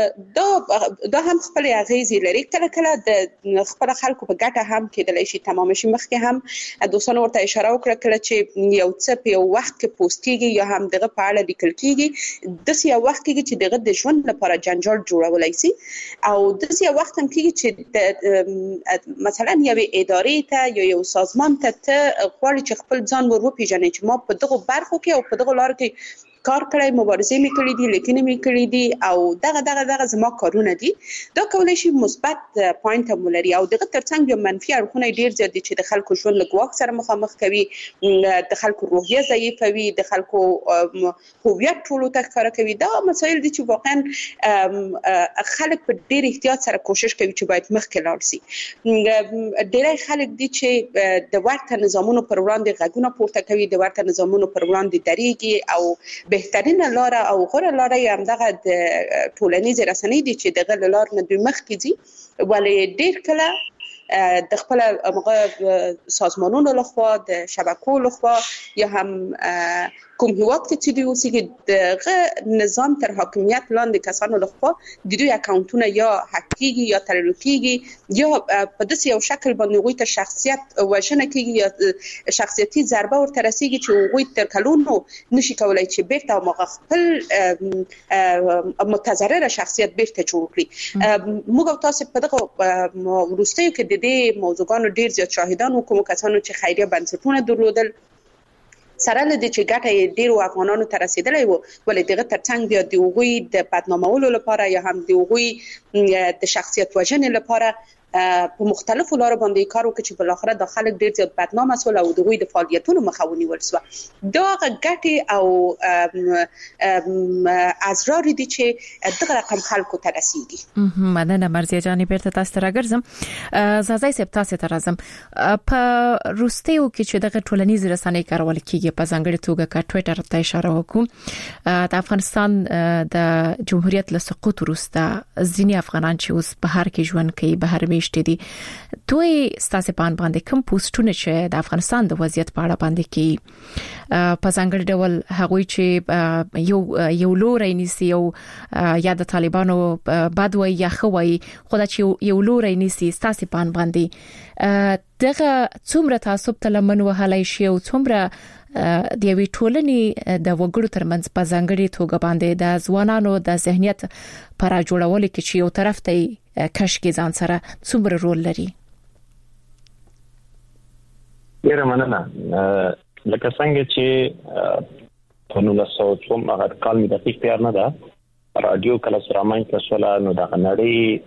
دا هم خپل اغیزې لري، کله کله د خپل خلکو په ګټه هم کېدلی شي تمام خامشي مخکې هم دوستانو ورته اشاره وکړه چې یو څه په یو وخت کې پوسټ کیږي یا هم دغه په اړه لیکل کیږي د یو وخت کې چې دغه د ژوند لپاره جنجال جوړولای شي او د یو وخت هم کې چې مثلا یو ادارې ته یا یو سازمان ته غواړي چې خپل ځان ور وپیژني چې ما په دغه برخو کې او په دغه لار کې کار کړی مبارزه می کړې دي لیکنې می کړې دي او دغه زما کارونه دي دا کولای شي مثبت پوینټ هم ولري او دغه ترڅنګ یو منفي اړخونه ډیر زیات دي چې د خلکو ژوند له ګواښ سره مخامخ کوي د خلکو روحیه ضعیفوي د خلکو هویت ټولو ته ښکاره کوي دا مسایل دي چې واقعا خلک په ډیر احتیاط سره کوشش کوي چې باید مخکې لاړ شي ډیری خلک دي چې د ورته نظامونو پر وړاندې غږونه پورته کوي د ورته نظامونو پر وړاندې درېږي او بهترینه لار او غوره لار یې همدغه د ټولنیز رسنۍ دي چې دغه لار نه دوی مخکې دي ولې ډیر کله د خپل سازمانونو لخوا د شبکو لخوا یا هم کوم هیواد کې چې دوی اوسېږي دغه نظام تر حاکمیت لاندې کسانو لخوا د دوی اکاونټونه یا هک کیږي یا تړل کیږي یا په داسې یو شکل باندې هغوی ته شخصیت وژنه کیږي یا شخصیتي ضربه ورته رسیږي چې هغوی تر کلونو نشي کولای چې بیرته هغه خپل متضرره شخصیت بیرته جوړ کړي موږ تاسو په دغه وروستیو کې د دې موضوعاتو ډیر زیات شاهدان وکړو کسانو چې خیریه بنسټونه درلودل سره لدی چې ګټه ډیرو افغانانو ته رسیدلې وو ولې دغه ترڅنګ بیا د هغوی د بدنامولو لپاره یا هم د هغوی د شخصیت وژنې لپاره په مختلفو لارو باندې کار وکړي چې بل اخر د خلک ډیر زیات بدنام اسول او دغوی د فعالیتونو مخه ونیول شو دا ګټه او ازرار دي چې دغه رقم خلکو ته رسیدي مننه مرزیه جانی بیرته تاسو ته راګرځم زازای سپ تاسو ته راځم په روستیو کې چې دغه ټولنیز رسنۍ کارول کیږي په ځانګړي توګه کا ټوئیټر ته اشاره وکړو د افغانستان د جمهوریت له سقوط وروسته ځینې افغانان چې اوس بهر کې ژوند کوي بهر میشته دي دوی ستاسو باندې کوم پوسټونه چې د افغانستان د وضعیت په اړه باندې کوي په ځانګړي ډول هغوی چې یو لوري نيسي یا د طالبانو بدوي یا خوي خدای چې یو لوري نيسي ستاسو باندې دغه څومره تعصب تلمن وهلای شي او څومره د یوې ټولنې د وګړو ترمنځ په ځانګړي توګه باندې د ځوانانو د ذهنیت پر جوړولو کې چې یو طرف ته کشکې ځان سره څومره رول لري ډیره مننه لکه څنګه چې په 1900 هغه کال می دقیق تیار نه ده رادیو کله سرامای تاسولا نو د نړۍ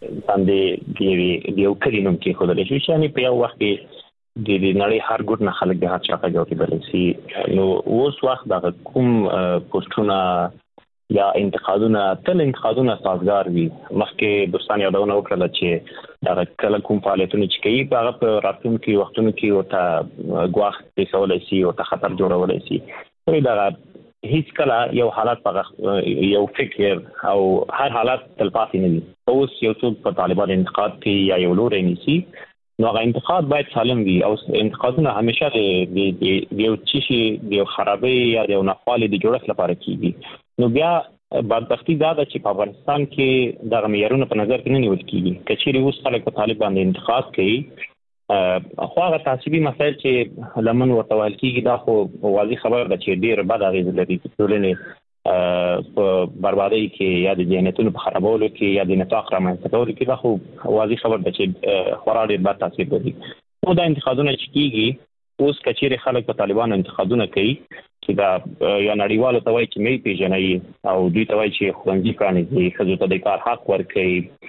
باندې دیو کړینم کې خو د شوشاني په یو وخت کې د نړۍ هر ګوټ نه خلک د هر چا په جوړ کې سي نو اوس وخت د کوم پوسټونه یا انتقادونه سازگار وي مخکې دوستان یادونه وکړه چې دا کله کوم فعالیتونه چې کوي هغه په راتلونکي وختونو کې ورته ګواښ رسولای شي او ته خطر جوړولای شي دا هیڅ کله یو حالت په یو فکر او هر حالت تلپاتې نه دي اوس یو څوک په طالبان انتقاد کوي یا یو لوري نیسي نو هغه انتقاد باید سالم وي او انتقادونه همیشه د یو چیشي د خرابې یا د ناخوالې د جوړښت لپاره کیږي نو بیا بدبختی دا ده چې په افغانستان کې د معیارونو په نظر کې نه نیول کیږي کچېری اوس خلک په طالبان انتقاد کوي خو هغه تعصبي مسایل چې لمن ورته ویل کیږي دا خو واضح خبره ده چې ډیر بد اغیز لري په ټولنې په بربادي کې یا د جنتونو په خرابولو کې یا د نفاق رامنځته کولو کې دا خو واضح خبره ده چې خورا ډیر بد تاثیر لري او دا انتقادونه چې کیږي اوس کچېری خلک په طالبانو انتقادونه کوي چې دا یا نړیوالو ته وایي چې مې پیژنې او دوی ته وایي چې خوندې پرانیزي ښځو ته د کار حق ورکړي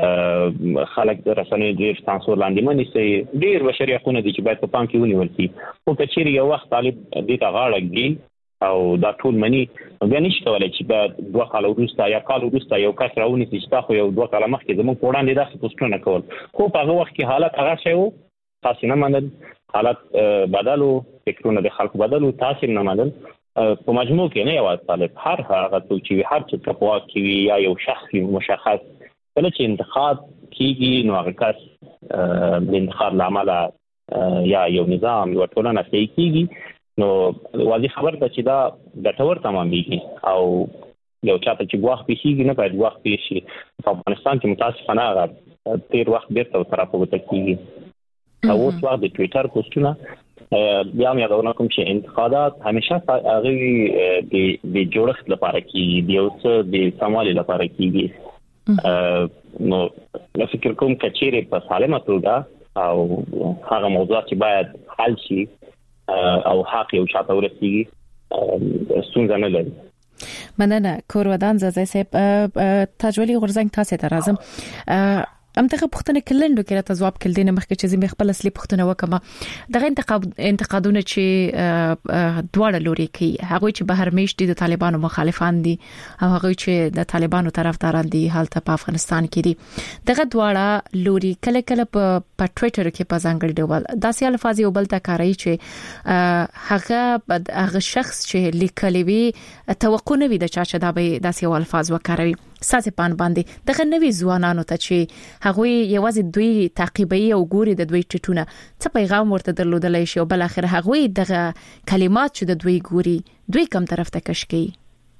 خلک د رسنۍ ډیر سانسور لاندې مني سي ډیر بشري حقوقونه دي چې باید په پام کې ونیول شي او کچېری یو وخت طالب دې ته غاړه ږدي او دا ټول مني بیا نشي کولای چې بعد 2 کال وروسته یا کال وروسته یو کس راونی چې تاسو یو 2 کال مخکې زموږ په وړاندې داسې پوسټونه کول خو په هغه وخت کې حالت هغه شی وو تاسو نه منل حالت بدلو فکرونه د خلکو بدلو تاسو نه منل په مجموع کې نه یوازې طالب هر هغه څوک چې هر څه په واقع کې یا یو شخصي مشخص کله چې انتخاب کیږي نو هغه کس د انتخاب لامل یا یو نظام یو ټولنه صحیح کیږي نو واضح خبر ده چې دا ګټور تمامېږي او یو چاته چې ګواښ پیښیږي نه باید ګواښ پیښ شي په افغانستان کې متاسفانه هغه تیر وخت بیرته تراپوته کیږي او اوس وخت د ټوئیټر پوسټونه بیا مې یادونه کوم چې انتقادات همیشه هغه د جوړښت لپاره کې دی او څه د سموالي لپاره کېږي نو فکر کوم چې چیرې په سالمه توګه او هغه موضوعات چې باید حل شي او حق یو چاته ورسیږي ستونزه نه لري. مننه کورودان زازای صاحب تجولی غرزنګ تاسو ته راځم امته پښتنه کلندو کې راته جواب کړل دینه مخکې چې زمي خپل اصلي پښتنه وکما دغه انتقادونه چې دواړه لوري کوي هغه چې بهر میشتي د طالبانو مخالفان دي او هغه چې د طالبانو طرفداران دي حالت په افغانستان کې دي دغه دواړه لوري کله کله په ټوئیټر کې په ځانګړي ډول داسې الفاظ یو بل ته کاروي چې هغه شخص چې لیکلي وي توقع نه وي د چا چې دا به داسې الفاظ وکاروي ساسي پان باندې دغه نوې ځوانانو ته چې هغه یوازې دوی تعقیبي او ګوري د دوی ټټونه څه پیغام ورته درلودلای شي او بل اخر هغه دغه کلمات چې د دوی ګوري دوی کوم طرف ته کش کوي.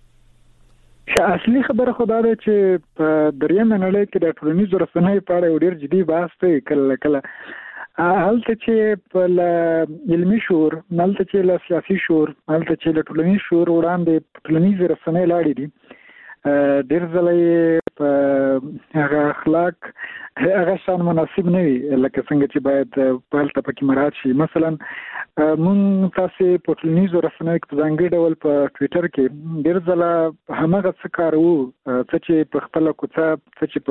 اصلي خبره خدا ده چې په دریم نړۍ کې د ټولنیزو رسنیو په اړه ډېر جدي بحث دی کله هلته چې په علمي شعور هلته چې له سیاسي شعور هلته چې له ټولنیز شعور وړاندې ټولنیزو رسنیو لاړې دي ډېر ځلې په هغه اخلاق هغه شان مناسب نه وي لکه څنګه چې باید په حالت پکې مراعات شي. مثلا مونږ تاسو په ټولنیزو رسنیو کې په ځانګړي ډول په ټوئیټر کې ډېر ځله همغه څه کارو چې په خپل کوڅه چې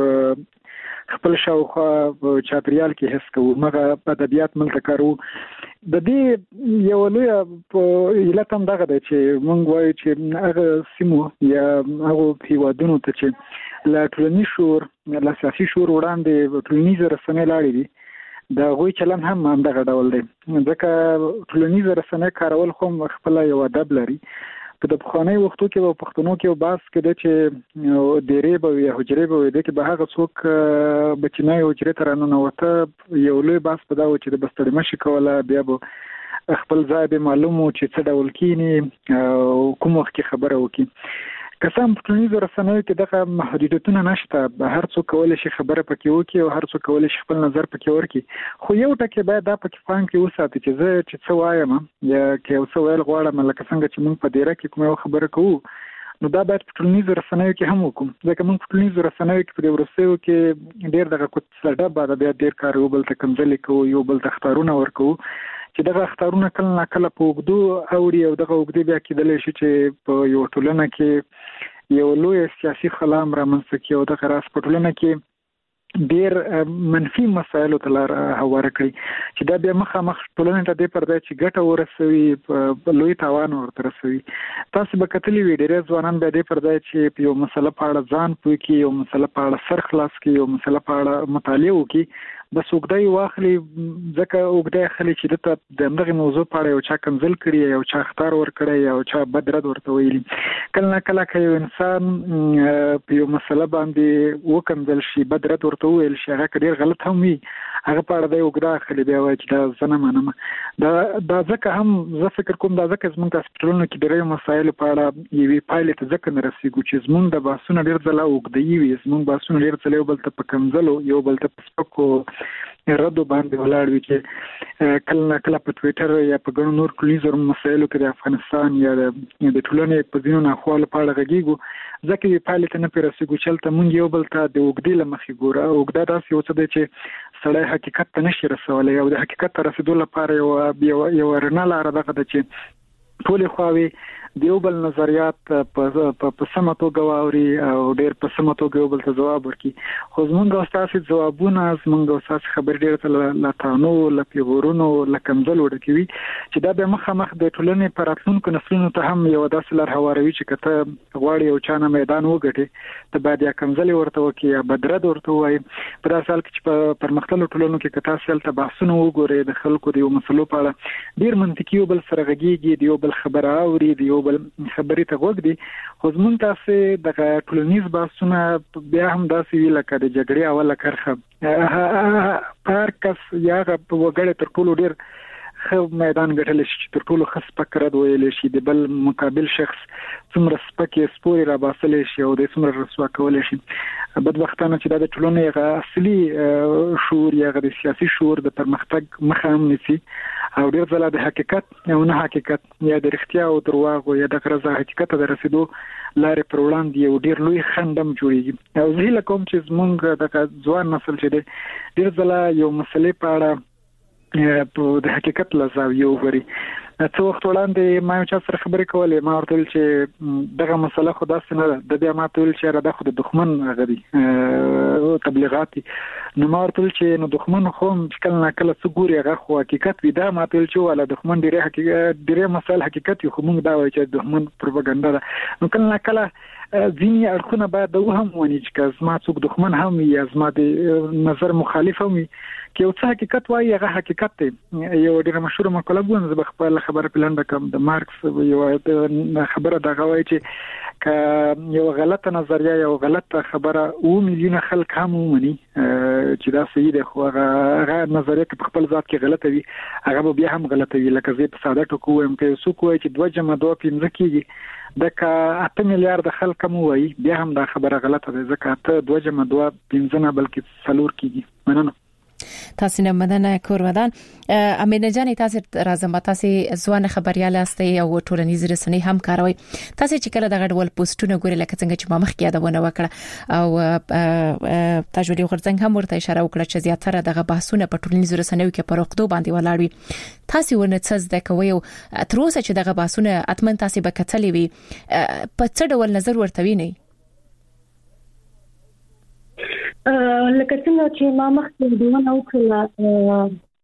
په خپل شاوخوا چاپریال کې حس کوو مغه ادبیات ملته کارو د دې یو لوی په علت هم دغه دی چې مونږ وایو چې هغه سیمو یا هغه هیوادونو ته چې لا ټولنیز شعور لا سیاسي شعور وړاندې ټولنیز رسنۍ لاړې دي دا غوي چلن هم دغه ډول دی ځکه ټولنیز رسنۍ کارول خو خپل یو ادب لري. په د بخاني وختو کې په پښتنو کې باس کې د چې ډېرې به یا حجرې به د کې به هغه څوک بچنای او حجرې تر نه نوته یو لوی باس په دا و چې د بستړې مشي کوله بیا به خپل ځای به معلومو چې څه ډول کینی او کوم وخت کې خبره وکي. قسم په ټولنیزو رسنیو کې دغه محدودیتونه نشته هر څوک کولای شي خبره پکې وکي او هر څوک کولای شي خپل نظر پکې ورکړي خو یو ټکی باید دا پکې فهم کې وساتي چې زه چې څه وایم یا کې څه ویل غواړم لکه څنګه چې موږ په ډیره کې کومه خبره کوو نو دا باید په ټولنیزو رسنیو کې هم وکړو ځکه موږ په ټولنیزو رسنیو کې په ورسېو کې ډېر دغه کوڅه بعد بیا ډېر کار یو بل ته کنځلې کوو یو بل ته ختارونه ورکو چې دغه ختارونه کله نه کله په وګدو اوري او دغه وګدي بیا کېدلی شي چې په یو ټولنه کې یو لوی سیاسي خلام رامنځته کیو د خراس پټولنه کې ډیر منفي مسایلو ته لار هواره کړی چې دا بیا مخامخ ټولنه ته د پردې چې ګټه ورسوي په لوی تاوان ورته رسوي. تاسو به کتلی وی ډیر ځوانان به د پردې چې یو مسله په اړه ځان پوي کې یو مسله په اړه سر خلاص کې یو مسله په اړه مطالعه وکي بس وګدای واخلي ځکه وګدای خلي چې د دغه موضوع په اړه یو چا کنزل کړي یو چا اختار ور کړی یو چا بدرد ورته ویلي کله نه کله کې یو انسان په یو مسله باندې وکنزل شي بدرد ورته ویل شي هغه ډیر غلط هم وي هغه په اړه د وګدای خلي بیا وایي چې دا زنه منم دا ځکه هم زه فکر کوم دا ځکه زموږ هسپټالونو کې ډېر مسایل په اړه یوې پایلې ته ځکه نه رسیږو چې زموږ د بحثونو ډېر ځله وګدایي وي زموږ بحثونه ډېر ځله یو بل ته په کنځلو یو بل ته په سپکو ردو باندې ولاړ وي چې کله نه کله په ټوئیټر یا په ګڼو نور ټولنیزو مسایلو کې د افغانستان یا د ټولنې په ځینو ناخوالو په اړه غږیږو ځکه یې پایلې ته نه پرې رسیږو چې هلته موږ یو بل ته د اوږدې له مخې ګورو اوږده داسې یو څه دی چې سړی حقیقت ته نشي رسولی او د حقیقت ته رسیدو لپاره یو رڼه لاره دغه ده چې ټولې خواوې د یو بل نظریات په سمه توګه واوري او ډېر په سمه توګه یو بل ته ځواب ورکړي خو زموږ او ستاسې ځوابونه زموږ او ستاسې خبرې ډېر له تانو له پیغورونو له کنځلو ډکې وي چې دا بیا مخامخ د ټولنې په راتلونکو نسلونو ته هم یوه داسې لار هواروي چې که ته غواړې یو چا نه میدان وګټې ته باید یا کنځلې ورته وکړې یا بدرد ورته ووایي په داسې حال کې چې په پرمختللو ټولنو کې که تاسې هلته بحثونه وګورئ د خلکو د یو مسلو په اړه ډېر منطقي یو بل سره غږېږي د یو بل خبره اوري د یو بل خبرې ته غوږ دي خو زموږ تاسې دغه ټولنیز بحثونه بیا هم داسې وي لکه د جګړې اوله کرښه هر کس یا په وګړي تر ټولو ډېر ښه میدان ګټل شي تر ټولو ښه سپک رد ویل شي د بل مقابل شخص څومره سپکې سپوري را باسل شي او د څومره رسوا کول شي. بدبختانه چې د ټولنې غا اصلي شعور یا د سیاسي شعور د پرمختګ مخه هم نسی او ډیر ځله د حقیقت او نه حقیقت یا د رښتیا او دروغ یا د غرض حقیقت ته رسیدو لارې پر وړاندې یو ډیر لوی خندم جوړیږي. او زه له کوم چې زمونږ د ځوان نسل چې دی ډیر ځله یو مسلې په اړه په د حقیقت لزاویه وګوري. څو وخت وړاندې ما یو چا سره خبرې کولې، ما ورته ویل چې دغه مسله خو داسې نه ده، د بیا ما ته ویل چې دا خو د دښمن غدي تبلیغاتي. نو ما ورته ویل چې نو دښمن خو کله نه کله څه ګوري هغه خو حقیقت وي. دا ما ته ویل چې ولا دښمن ډېرې مسایل حقیقت خو موږ دا وایو چې دښمن پروپاګاندا ده. نو کله نه کله ځینې اړخونه باید د هم ونی چې زما څوک دښمن هم یا زما د نظر مخالف هم وي کې یو څه حقیقت وایي هغه حقیقت دی. یو ډېر مشهور مقاله بونه زه خپل خبره پلان وکم د مارکس یو خبره دغه وایي چې ک یو غلطه نظریه یو غلطه خبره 2 میلیون خلک هم ومني چې دا صحیح دی، خو هغه نظریه په خپل ذات کې غلطه وي هغه بیا هم غلطه وي. لکه زه په ساده ټکو وایم چې څوک وایي چې 2 جمع 2 15 کیږي دغه 8 میلیارډ خلک مو وایي بیا هم دا خبره غلطه ده، ځکه 2 جمع 2 15 نه بلکې 4 کیږي. مننه. تاسو نه مدنه کورودان امینه جان، تاسو راځم تاسو ځوان خبريال استئ او ټولنیز رسنۍ هم کاروي. تاسو چې کله دغه ډول پوسټونه ګوري لکه څنګه چې ما مخکې یادونه وکړه او تاسو ډیر غرڅنګ هم ورته اشاره وکړه چې زیاتره دغه بحثونه په ټولنیز رسنیو کې پر وختو باندې ولاړ وي. تاسو ونه څه زده کوي او تر اوسه چې دغه بحثونه اتمن تاسو به کتلې وي په څه ډول نظر ورته ویني؟ لکه څنګه چې ما مخکې دیونه وکړه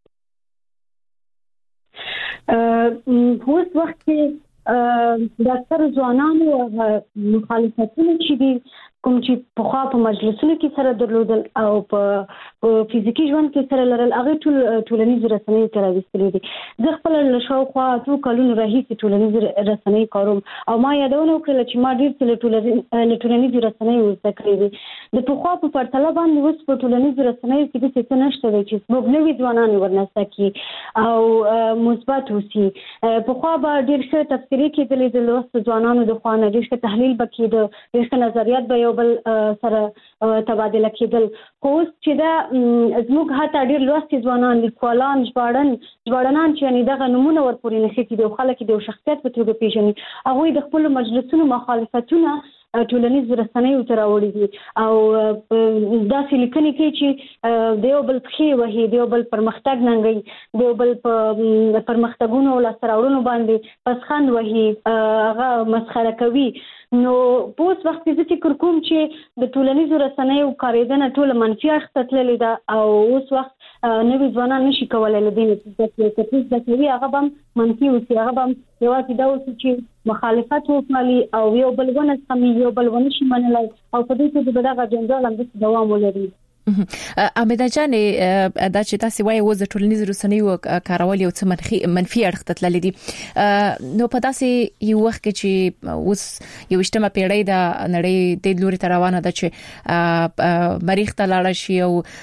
اوس وخت کې د اکثر ځوانانو مخالفتونه چې دي کوم چې په خوا په مجلسونو کې سره درلودل او په فزیکی ژوند کې سره لرل هغه ټولنیز رسنۍ ته راوستلې دي. زه خپل له شاوخوا 2 کلونو راهیسې ټولنیز رسنۍ کوم او ما یادونه وکړه چې ما ډیر څه ټولنیز رسنۍ وزده کړې دي. د په خوا په پرتله باندې اوس په ټولنیز رسنۍ کې څه نشته دی چې موږ نوې ځوانان ورنسته کی او مثبت وسی. په خوا به ډیر څه تفسیری کېدلې د لوست ځوانانو د خوا نه ډیر څه تحلیل بکیده، ډیر څه نظریات به بل سره تبادله کېدل. خو اوس چې دا زموږ هاته ډیر لوستي ځوانان لیکوالان ژباړنان چې یعنی دغه نمونه ورپورې نشي دي او خلک د شخصیت په توګه پیژني، هغه د خپل مجلسونو مخالفتونه ټولنیز رسنۍ تر راوړي دي او داسې لیکنې کوي چې دیو بل پخې وهي، دیو بل پرمختګ ننګي، دیو بل پرمختګونو لاسته راوړنو باندې پسخند وهي، هغه مسخره کوي. نو په اوس وخت کې چې فکر کوم چې د ټولنیزو رسنیو کاریدنه ټول منفي اړخ ته تللې ده او اوس وخت نوې ځوانان نشي کولای له دې چې د کوي هغه هم منفي اوسي، هغه هم یوازې دا اوس چې مخالفت وکړي او یو بل ونه سمي یو بل ونه شي منلای او په دې کې دغه جنجال هم دوام ولري. امیده جان، دا چې تاسو وایي وز ټولنیز رسنیو کارول یو څه منفي اړخ ته تللی دي، نو په داسې یو وخت کې چې اوس یو اجتماع پیړۍ د نړۍ د لوري ته روانه ده چې مریخ ته لاړ شي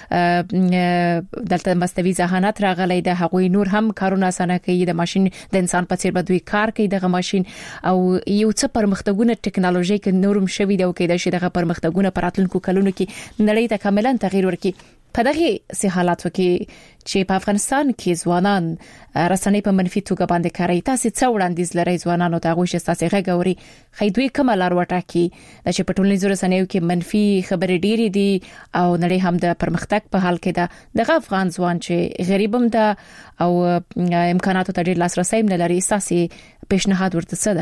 او دلته مستوي ذهانت راغلی ده، هغوی نور هم کارونه اسانه کوي، د ماشين د انسان په څیر به دوی کار کوي دغه ماشين او یو څه پرمختګونه ټکنالوژي کې نورم شوي دی او کې د شي دغه پرمختګونه په راتلونکو کلونو کې نړۍ ته کاملا تغیر ورکړي. په دغه سه حالاتو کې چې په افغانستان کې ځوانان رسنۍ په منفي توګه باندې کوي، تاسو څه وړاندیز لرئ ځوانانو ته غوښتل تاسو غوړي خیدوی کوم لار وټاکي چې په ټولنیزو رسنیو کې منفي خبرې ډېری دي او نړۍ هم د پرمختګ په حال کې ده، دغه افغان ځوان چې غریب هم ده او امکاناتو ته ډېر لاسرسي نه لري، تاسو پیشنهاد ورته څه ده؟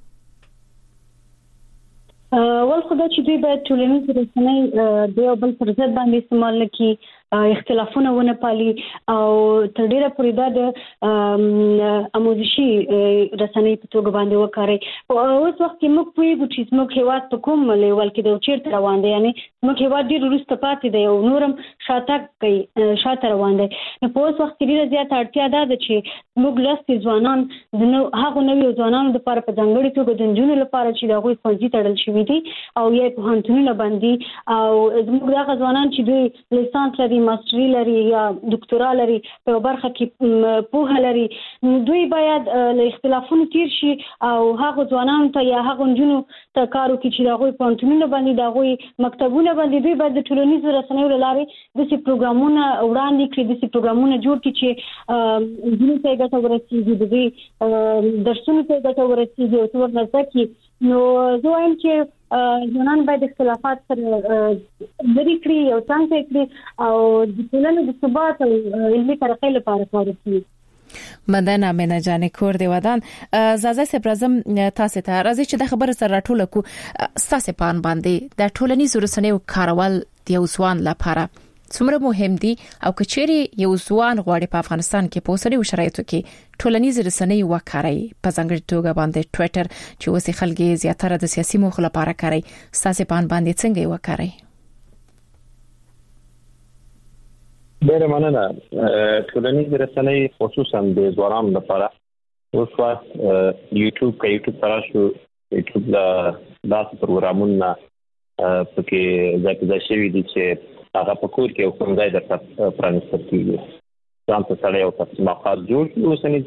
ول خدای چې دوی باید ټولنیز رسنۍ د یو بل پر ضد باندې استعمال نکړي، اختلافونه ونه پالي او تر ډیره پورې د اموزشي رسنۍ په توګه باندې وکړي. اوس وخت کې موږ پوهیږو چې موږ هیواد په کوم لیول کې د چیرته روان دی، یعنی موږ هیواد ډیر وروسته پاتې دی او نورم شاته روان دی. نو په اوس وخت کې ډیره زیاته اړتیا ده چې موږ لاسي ځوانان د هغو نویو ځوانانو لپاره په ځانګړي توګه د جنونو لپاره چې دغه ښوونځي تړل شي شوي دي او یې په هنتونونه باندې او زموږ د ځوانان چې دوی لیسانس لري ماستري لري یا ډاکټورا لري په برخه کې پوهه لري دوی باید له اختلافونو تیر شي او هغه ځوانان ته یا هغه نجونو ته کارو کې چې دغه په هنتونونه باندې دغه مکتبونه باندې دوی باید د ټولنیزو رسنیو لارې د سی پروګرامونه وړاندې کړي د سی پروګرامونه جوړ کړي چې ځینې ته ګټه ورسیږي د دې درسونو ته ګټه ورسیږي او څور نظر کې نو زه وایم چې ځوانان باید اختلافات سره لري کړي او څنګه کړي او د ټولنې د ثبات او علمي ترقۍ لپاره کار وکړي. مدنه مینه جان کور دی ودان زازه سپرزم تاسو ته راځي چې د خبره سره راټول کو تاسو پان باندې د ټولنیزو رسنیو کارول د ځوان لپاره څومره مهم دي او کچېری یو ځوان غواړي په افغانستان کې په اوسنیو شرایطو کې ټولنیز رسنۍ وکړي په ځانګړي توګه باندې ټوئیټر چې اوس خلک زیاتره د سیاسي موخو لپاره کوي تاسو په باندې څنګه وکړي؟ ډېر مننه. ټولنیز رسنۍ خصوصا د ځوانانو لپاره اوس وخت یوټیوب کې یوټیوب تراشو یوټیوب داسې پروګرامونه پکې ځای شوي دي چې هغه په کور کې او کوم ځای درته پرانستل کیږي ځان ته سره یو تصمیمات جوړ کړي اوسنی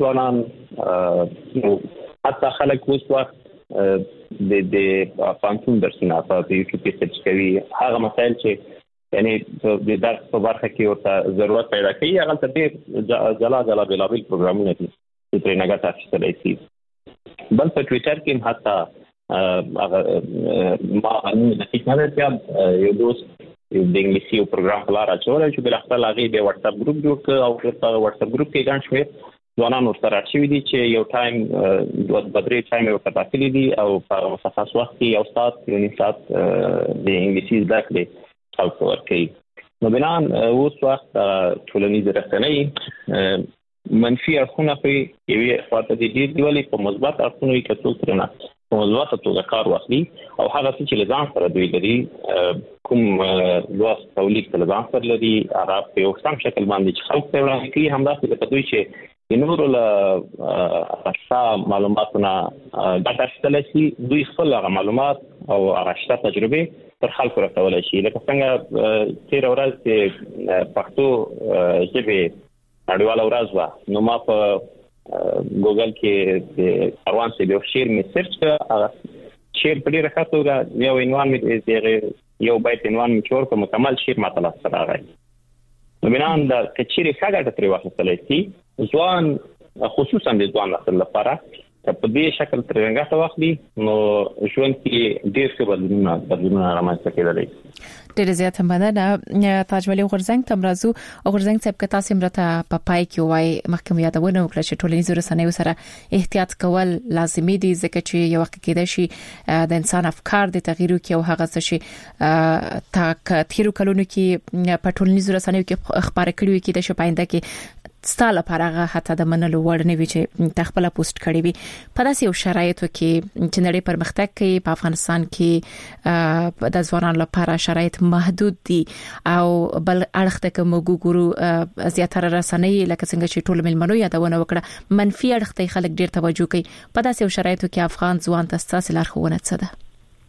ځوانان حتی خلک اوس وخت د پانتون درسونه په یوټیوب کې سرچ کوي هغه مسایل چې یعنی د درس په برخه کې ورته ضرورت پیدا کوي هغه ته ډېر جلا بلابل پروګرامونه دي چې ترې نه ګټه اخیستلی شي. بل په ټویټر کې حتی هغه ما نتیجه یو دوست د انګلیسي یو پروګرام په لار اچولی چې بلاخره هغې د واتساپ ګروپ جوړ کړ او په واتساپ ګروپ کې ګڼ شمېر ځوانان ورسره راټ شوي دي چې یو ټایم دوه درې ټایم یې ورته ټاکلي دي او په مخصص وخت کې یو ساعت یو نیم ساعت د انګلیسي زده کړې خلکو ته ورکوي. نو بناً اوس وخت ټولنیز رسنۍ منفي اړخونه خو یوې خواته دي ډېر دي ولې په مثبت اړخونو یې که څوک ترېنه په مثبته توګه کار واخلي او هغه څه چې له ځان سره دوی لري کوم لوست تولید له ځان سره لري هغه په یو سم شکل باندې چې خلکو ته وړاندې کوي همداسې لکه دوی چې د نورو له اشخاص معلوماتونه ګټه اخیستلی شي دوی خپل هغه معلومات او هغه شته تجربې پر خلکو رسولی شي. لکه څنګه تېره ورځ چې پښتو ژبې نړیواله ورځ وه نو ما په ګوګل کې د کاروان صاحب یو شعر مې سرچ کړ هغه شعر په ډېره ښه توګه یو عنوان مې یو بیت عنوان مې چور کړ مکمل شعر ماته لاسته راغی. نو بنان د کچېرې ښه ګټه ترې واخیستلی شي ځوان خصوصا د ځوان نسل لپاره په دې شکل ترې ګټه واخلي نو ژوند کې ډېر څه بدلونونه رامنځته کېدلی شي. ډېر زیات مننه. تاج ولی غورزنګ تمرازو او غورزنګ صاحب که تاسو مرته په پای کې وای مخکې یادونه وکړه چې ټولنیزو رسنیو سره احتیاط کول لازمي دي ځکه چې یو وخت کې د شي د انسان افکار د تغییر کې او هغه څه شي تا تیرو کلونو کې په ټولنیزو رسنیو کې خبرې کړې کې د شپاینده کې ستاله پرغه حتی د منلو وړ نه وی چې تخپل پوسټ کړی وي په داسې یو شرایطو کې چې نړۍ پرمختګ کوي په افغانستان کې د ځوانانو لپاره شرایط محدود دي او بل اړخ ته کوم ګورو زیاتره رسنۍ لکه څنګه چې ټول ملمنو یادونه وکړه منفي اړخ ته خلک ډیر توجه کوي په داسې یو شرایطو کې افغان ځوان ته ستاسو لارښوونه څه ده؟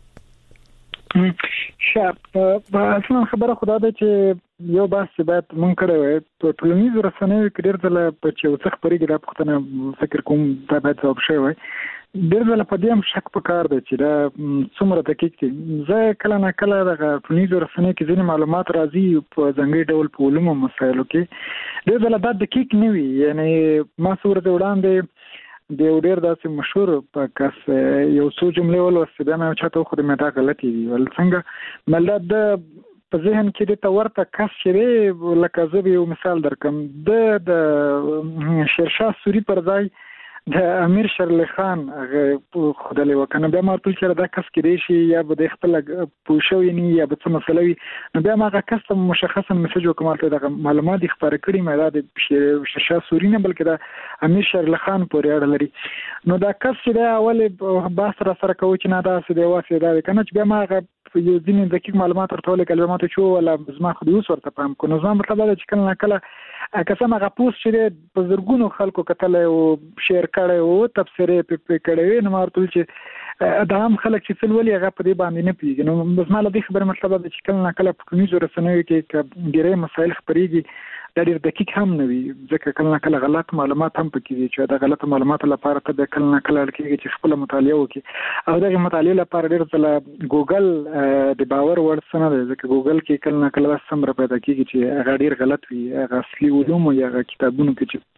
اصلا خبره خدا ده چې یو بحث باید مونږ کړی وای په ټولنیزو رسنیو کې ډېر ځله په چې یو څه خبرېږي دا پوښتنه فکر کوم دا باید ځواب شوی وای ډېر ځله په دې هم شک پکار دی چې دا څومره دقیق دي. زه کله نه کله د ټولنیزو رسنیو کې ځینې معلومات راځي په ځانګړي ډول په علومو مسایلو کې ډېر ځله دا دقیق نه وي یعنی ما څه ورته وړاندې د یو ډېر داسې مشهور په کس یو څو جملې ولوستې بیا مې چاته وښودې مې دا غلطې دي ول څنګه مله د په ذهن کې د تورته کس چې لکه زه به یو مثال درکم د شیرشاه سوري پر ځای د امیر شرعلی خان خدای وکنه بیا ما ټول چې دا کس کې دی شي یا به د خپل پوښو نه یا به څه مسله وي نو بیا ما کس ته مشخصا میسج وکم ته د معلومات خبرې کړې مې دا د شیرشاه سوري نه بلکې د امیر شرعلی خان پورې اړه لري. نو دا کس چې دا اول باس را سره کوي چې نه دا څه دی واسه دا کنه چې بیا ما یو ځینې دقیق معلومات ورته کلمات شو ولا زما خو اوس ورته پام کو نو زما مطلب دا چې کله نه کله قسم هغه پوسټ چې په زرګونو خلکو کتل او شیر کړي او تفسیر په کړي نو ورته چې د عام خلک چې څل ولې هغه په دې باندې نه پیږي. نو بس مال دې خبره مطلب دا چې کله کله په ټولنیزو رسنیو کې ډېرې مسایل خبرېږي دا ډېر دقیق هم نه وي، ځکه کله کله غلط معلومات هم پکې دي چې دا غلط معلومات لپاره ته د کله کله لکه چې خپل مطالعه وکړي او دغه مطالعه لپاره ډېر ځله ګوګل د باور وړ څه نه دی، ځکه ګوګل کې کله کله سم را پیدا کیږي چې هغه ډېر غلط وي، هغه اصلي علوم یا هغه کتابونو کې چې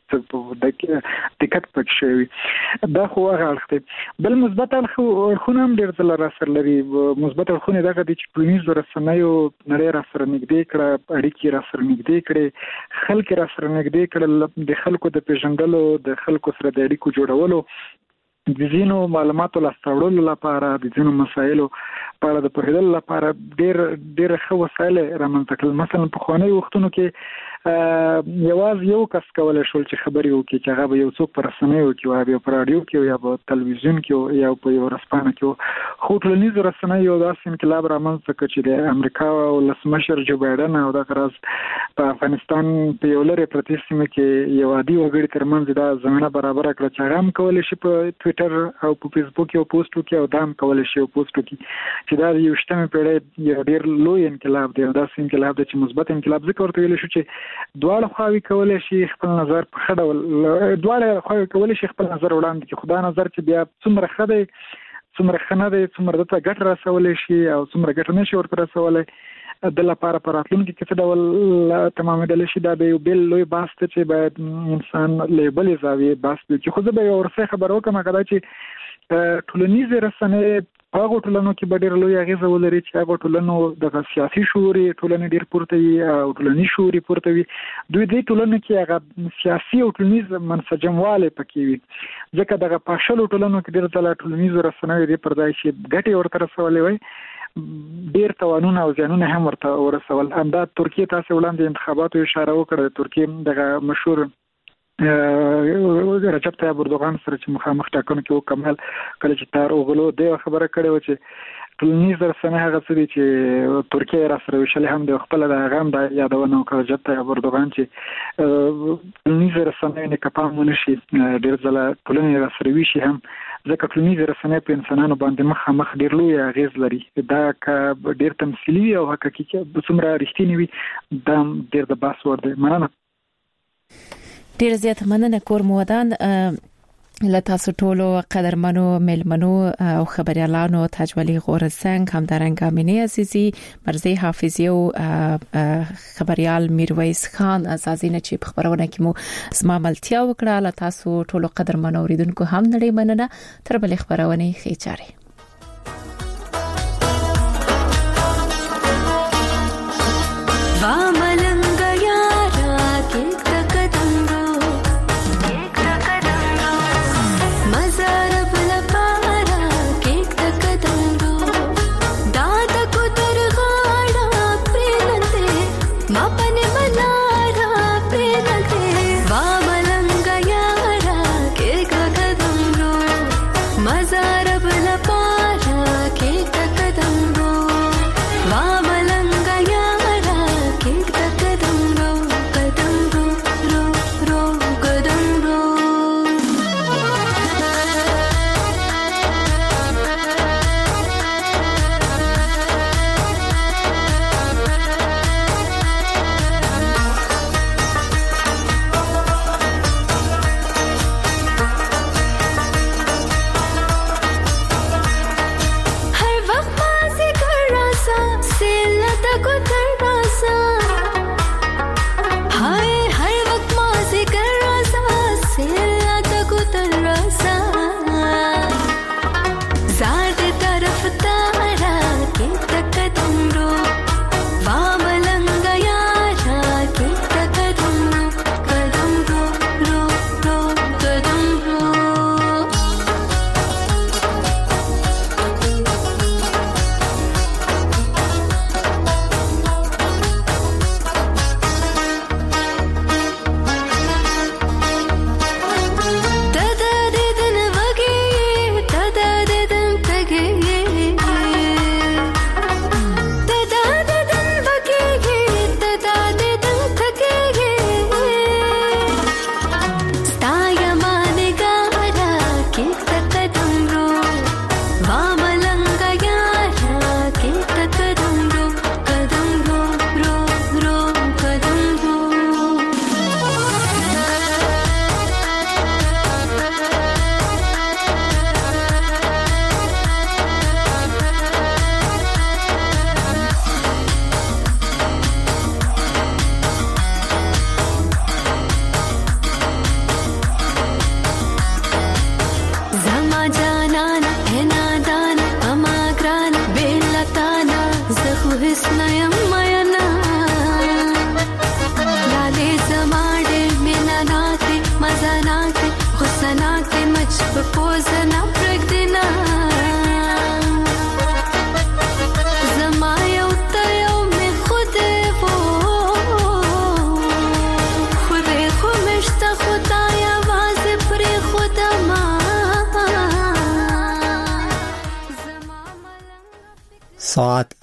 دقت پکې شوی دا خو هغه اړخ دی. بل مثبت اړخونه هم ډېر ځله را سره لري. مثبت اړخونه دغه دي چې ټولنیزو رسنیو نړۍ را سره نږدې کړه، اړیکې را سره نږدې کړې، خلک را سره نږدې کړل، د خلکو د پیژندلو، د خلکو سره د اړیکو جوړولو، د ځینو معلوماتو لاسته لپاره، د ځینو مسایلو په اړه د پوهېدلو لپاره ډېر ښه وسایل رامنځته کړل. مثلا په پخوانیو وختونو کې یوازې یو کس کولی شول چې خبرې وکړي، چې هغه به یو څوک په رسنیو کې یا په راډیو کې یا په تلویزیون کې یا په یو ورځپاڼه کې. خو ټولنیزو رسنیو داسې انقلاب رامنځته کړ چې د امریکا ولسمشر جو بایډن او دغه راز په افغانستان په یو لرې پرتې سیمه کې یو عادي وګړي ترمنځ دا زمینه برابره کړه چې هغه هم کولی شي په ټویټر او په فیسبوک یو پوسټ وکړي او دا هم کولی شي یو پوسټ وکړي، چې دا د 21مې پیړۍ یو ډېر لوی انقلاب دی. داسې انقلاب دی چې مثبت انقلاب ځکه ورته ویلی شو چې دواړه خواوې کولی شي خپل نظر په ښه ډول، دواړه خواوې کولی شي خپل نظر وړاندې کړي، خو دا نظر چې بیا څومره ښه دی څومره ښه نه دی، څومره دته ګټه رسولی شي او څومره ګټه نه شي ورته رسولی، د لپاره په راتلونکي کې څه ډول تمامېدلی شي، دا به یو بېل لوی بحث دی چې باید انسان له بلې زاویې بحث وکړي. خو زه به یو ورسې خبره وکړم هغه دا چې ټولنیزې رسنۍ په هغو ټولنو کې به ډېره لوی اغېزه ولري چې هغو ټولنو دغه سیاسي شعور یې ټولنې ډېر پورته وي او ټولنیز شعور یې پورته وي. دوی دې ټولنو کې هغه سیاسي او ټولنیز منسجموالی پکې وي، ځکه دغه پاشلو ټولنو کې ډېر ځله ټولنیزو رسنیو دې پر ځای چې ګټې ورته رسولې وای، ډېر تاوانونه او زیانونه هم ورته ورسول. همدا ترکیې تاسې وړاندې انتخاباتو اشاره وکړه، ترکیې دغه مشهور رجب طیب اردوغان سره چې مخامخ ټاکنو کې کمال کله چې تار اوغلو د خبره کړې و چې ټولنیز رسنۍ هغه څه دي چې ترکیه را سره وشلې هم د خپل د هغه هم د یادونه وکړه رجب طیب اردوغان چې ټولنیز رسنۍ نه کپام ونشي ډېر ځله ټولنې را سره وشي هم، ځکه ټولنیز رسنۍ په انسانانو باندې مخامخ ډېر لوی اغېز لري. دا که ډېر تمثیلي او حقیقي څومره رښتینی وي دا ډېر د بحث وړ دی. مننه. ډیر زیات مننه کور مودان له تاسو ټولو قدرمنو ملمنو او خبريالانو تاجولي غورسنګ، همدارنګه امینه عزیزی، مرزي حافظی او خبريال میرویس خان اساسینه چې په خبرونه کې مو اسما ملتیا وکړه. له تاسو ټولو قدرمنو اوریدونکو هم نړۍ مننه. تر بل خبرونه خېچاري. Mazara bala स्नयम मयना लाले जमाडे मेना नाते मजा नाते हुसनाते मचप पोजना प्रगदिना जमाया उतयो में खुद वो खुदे खुमश्ता खुदाया वाज पर खुदा मा ساعت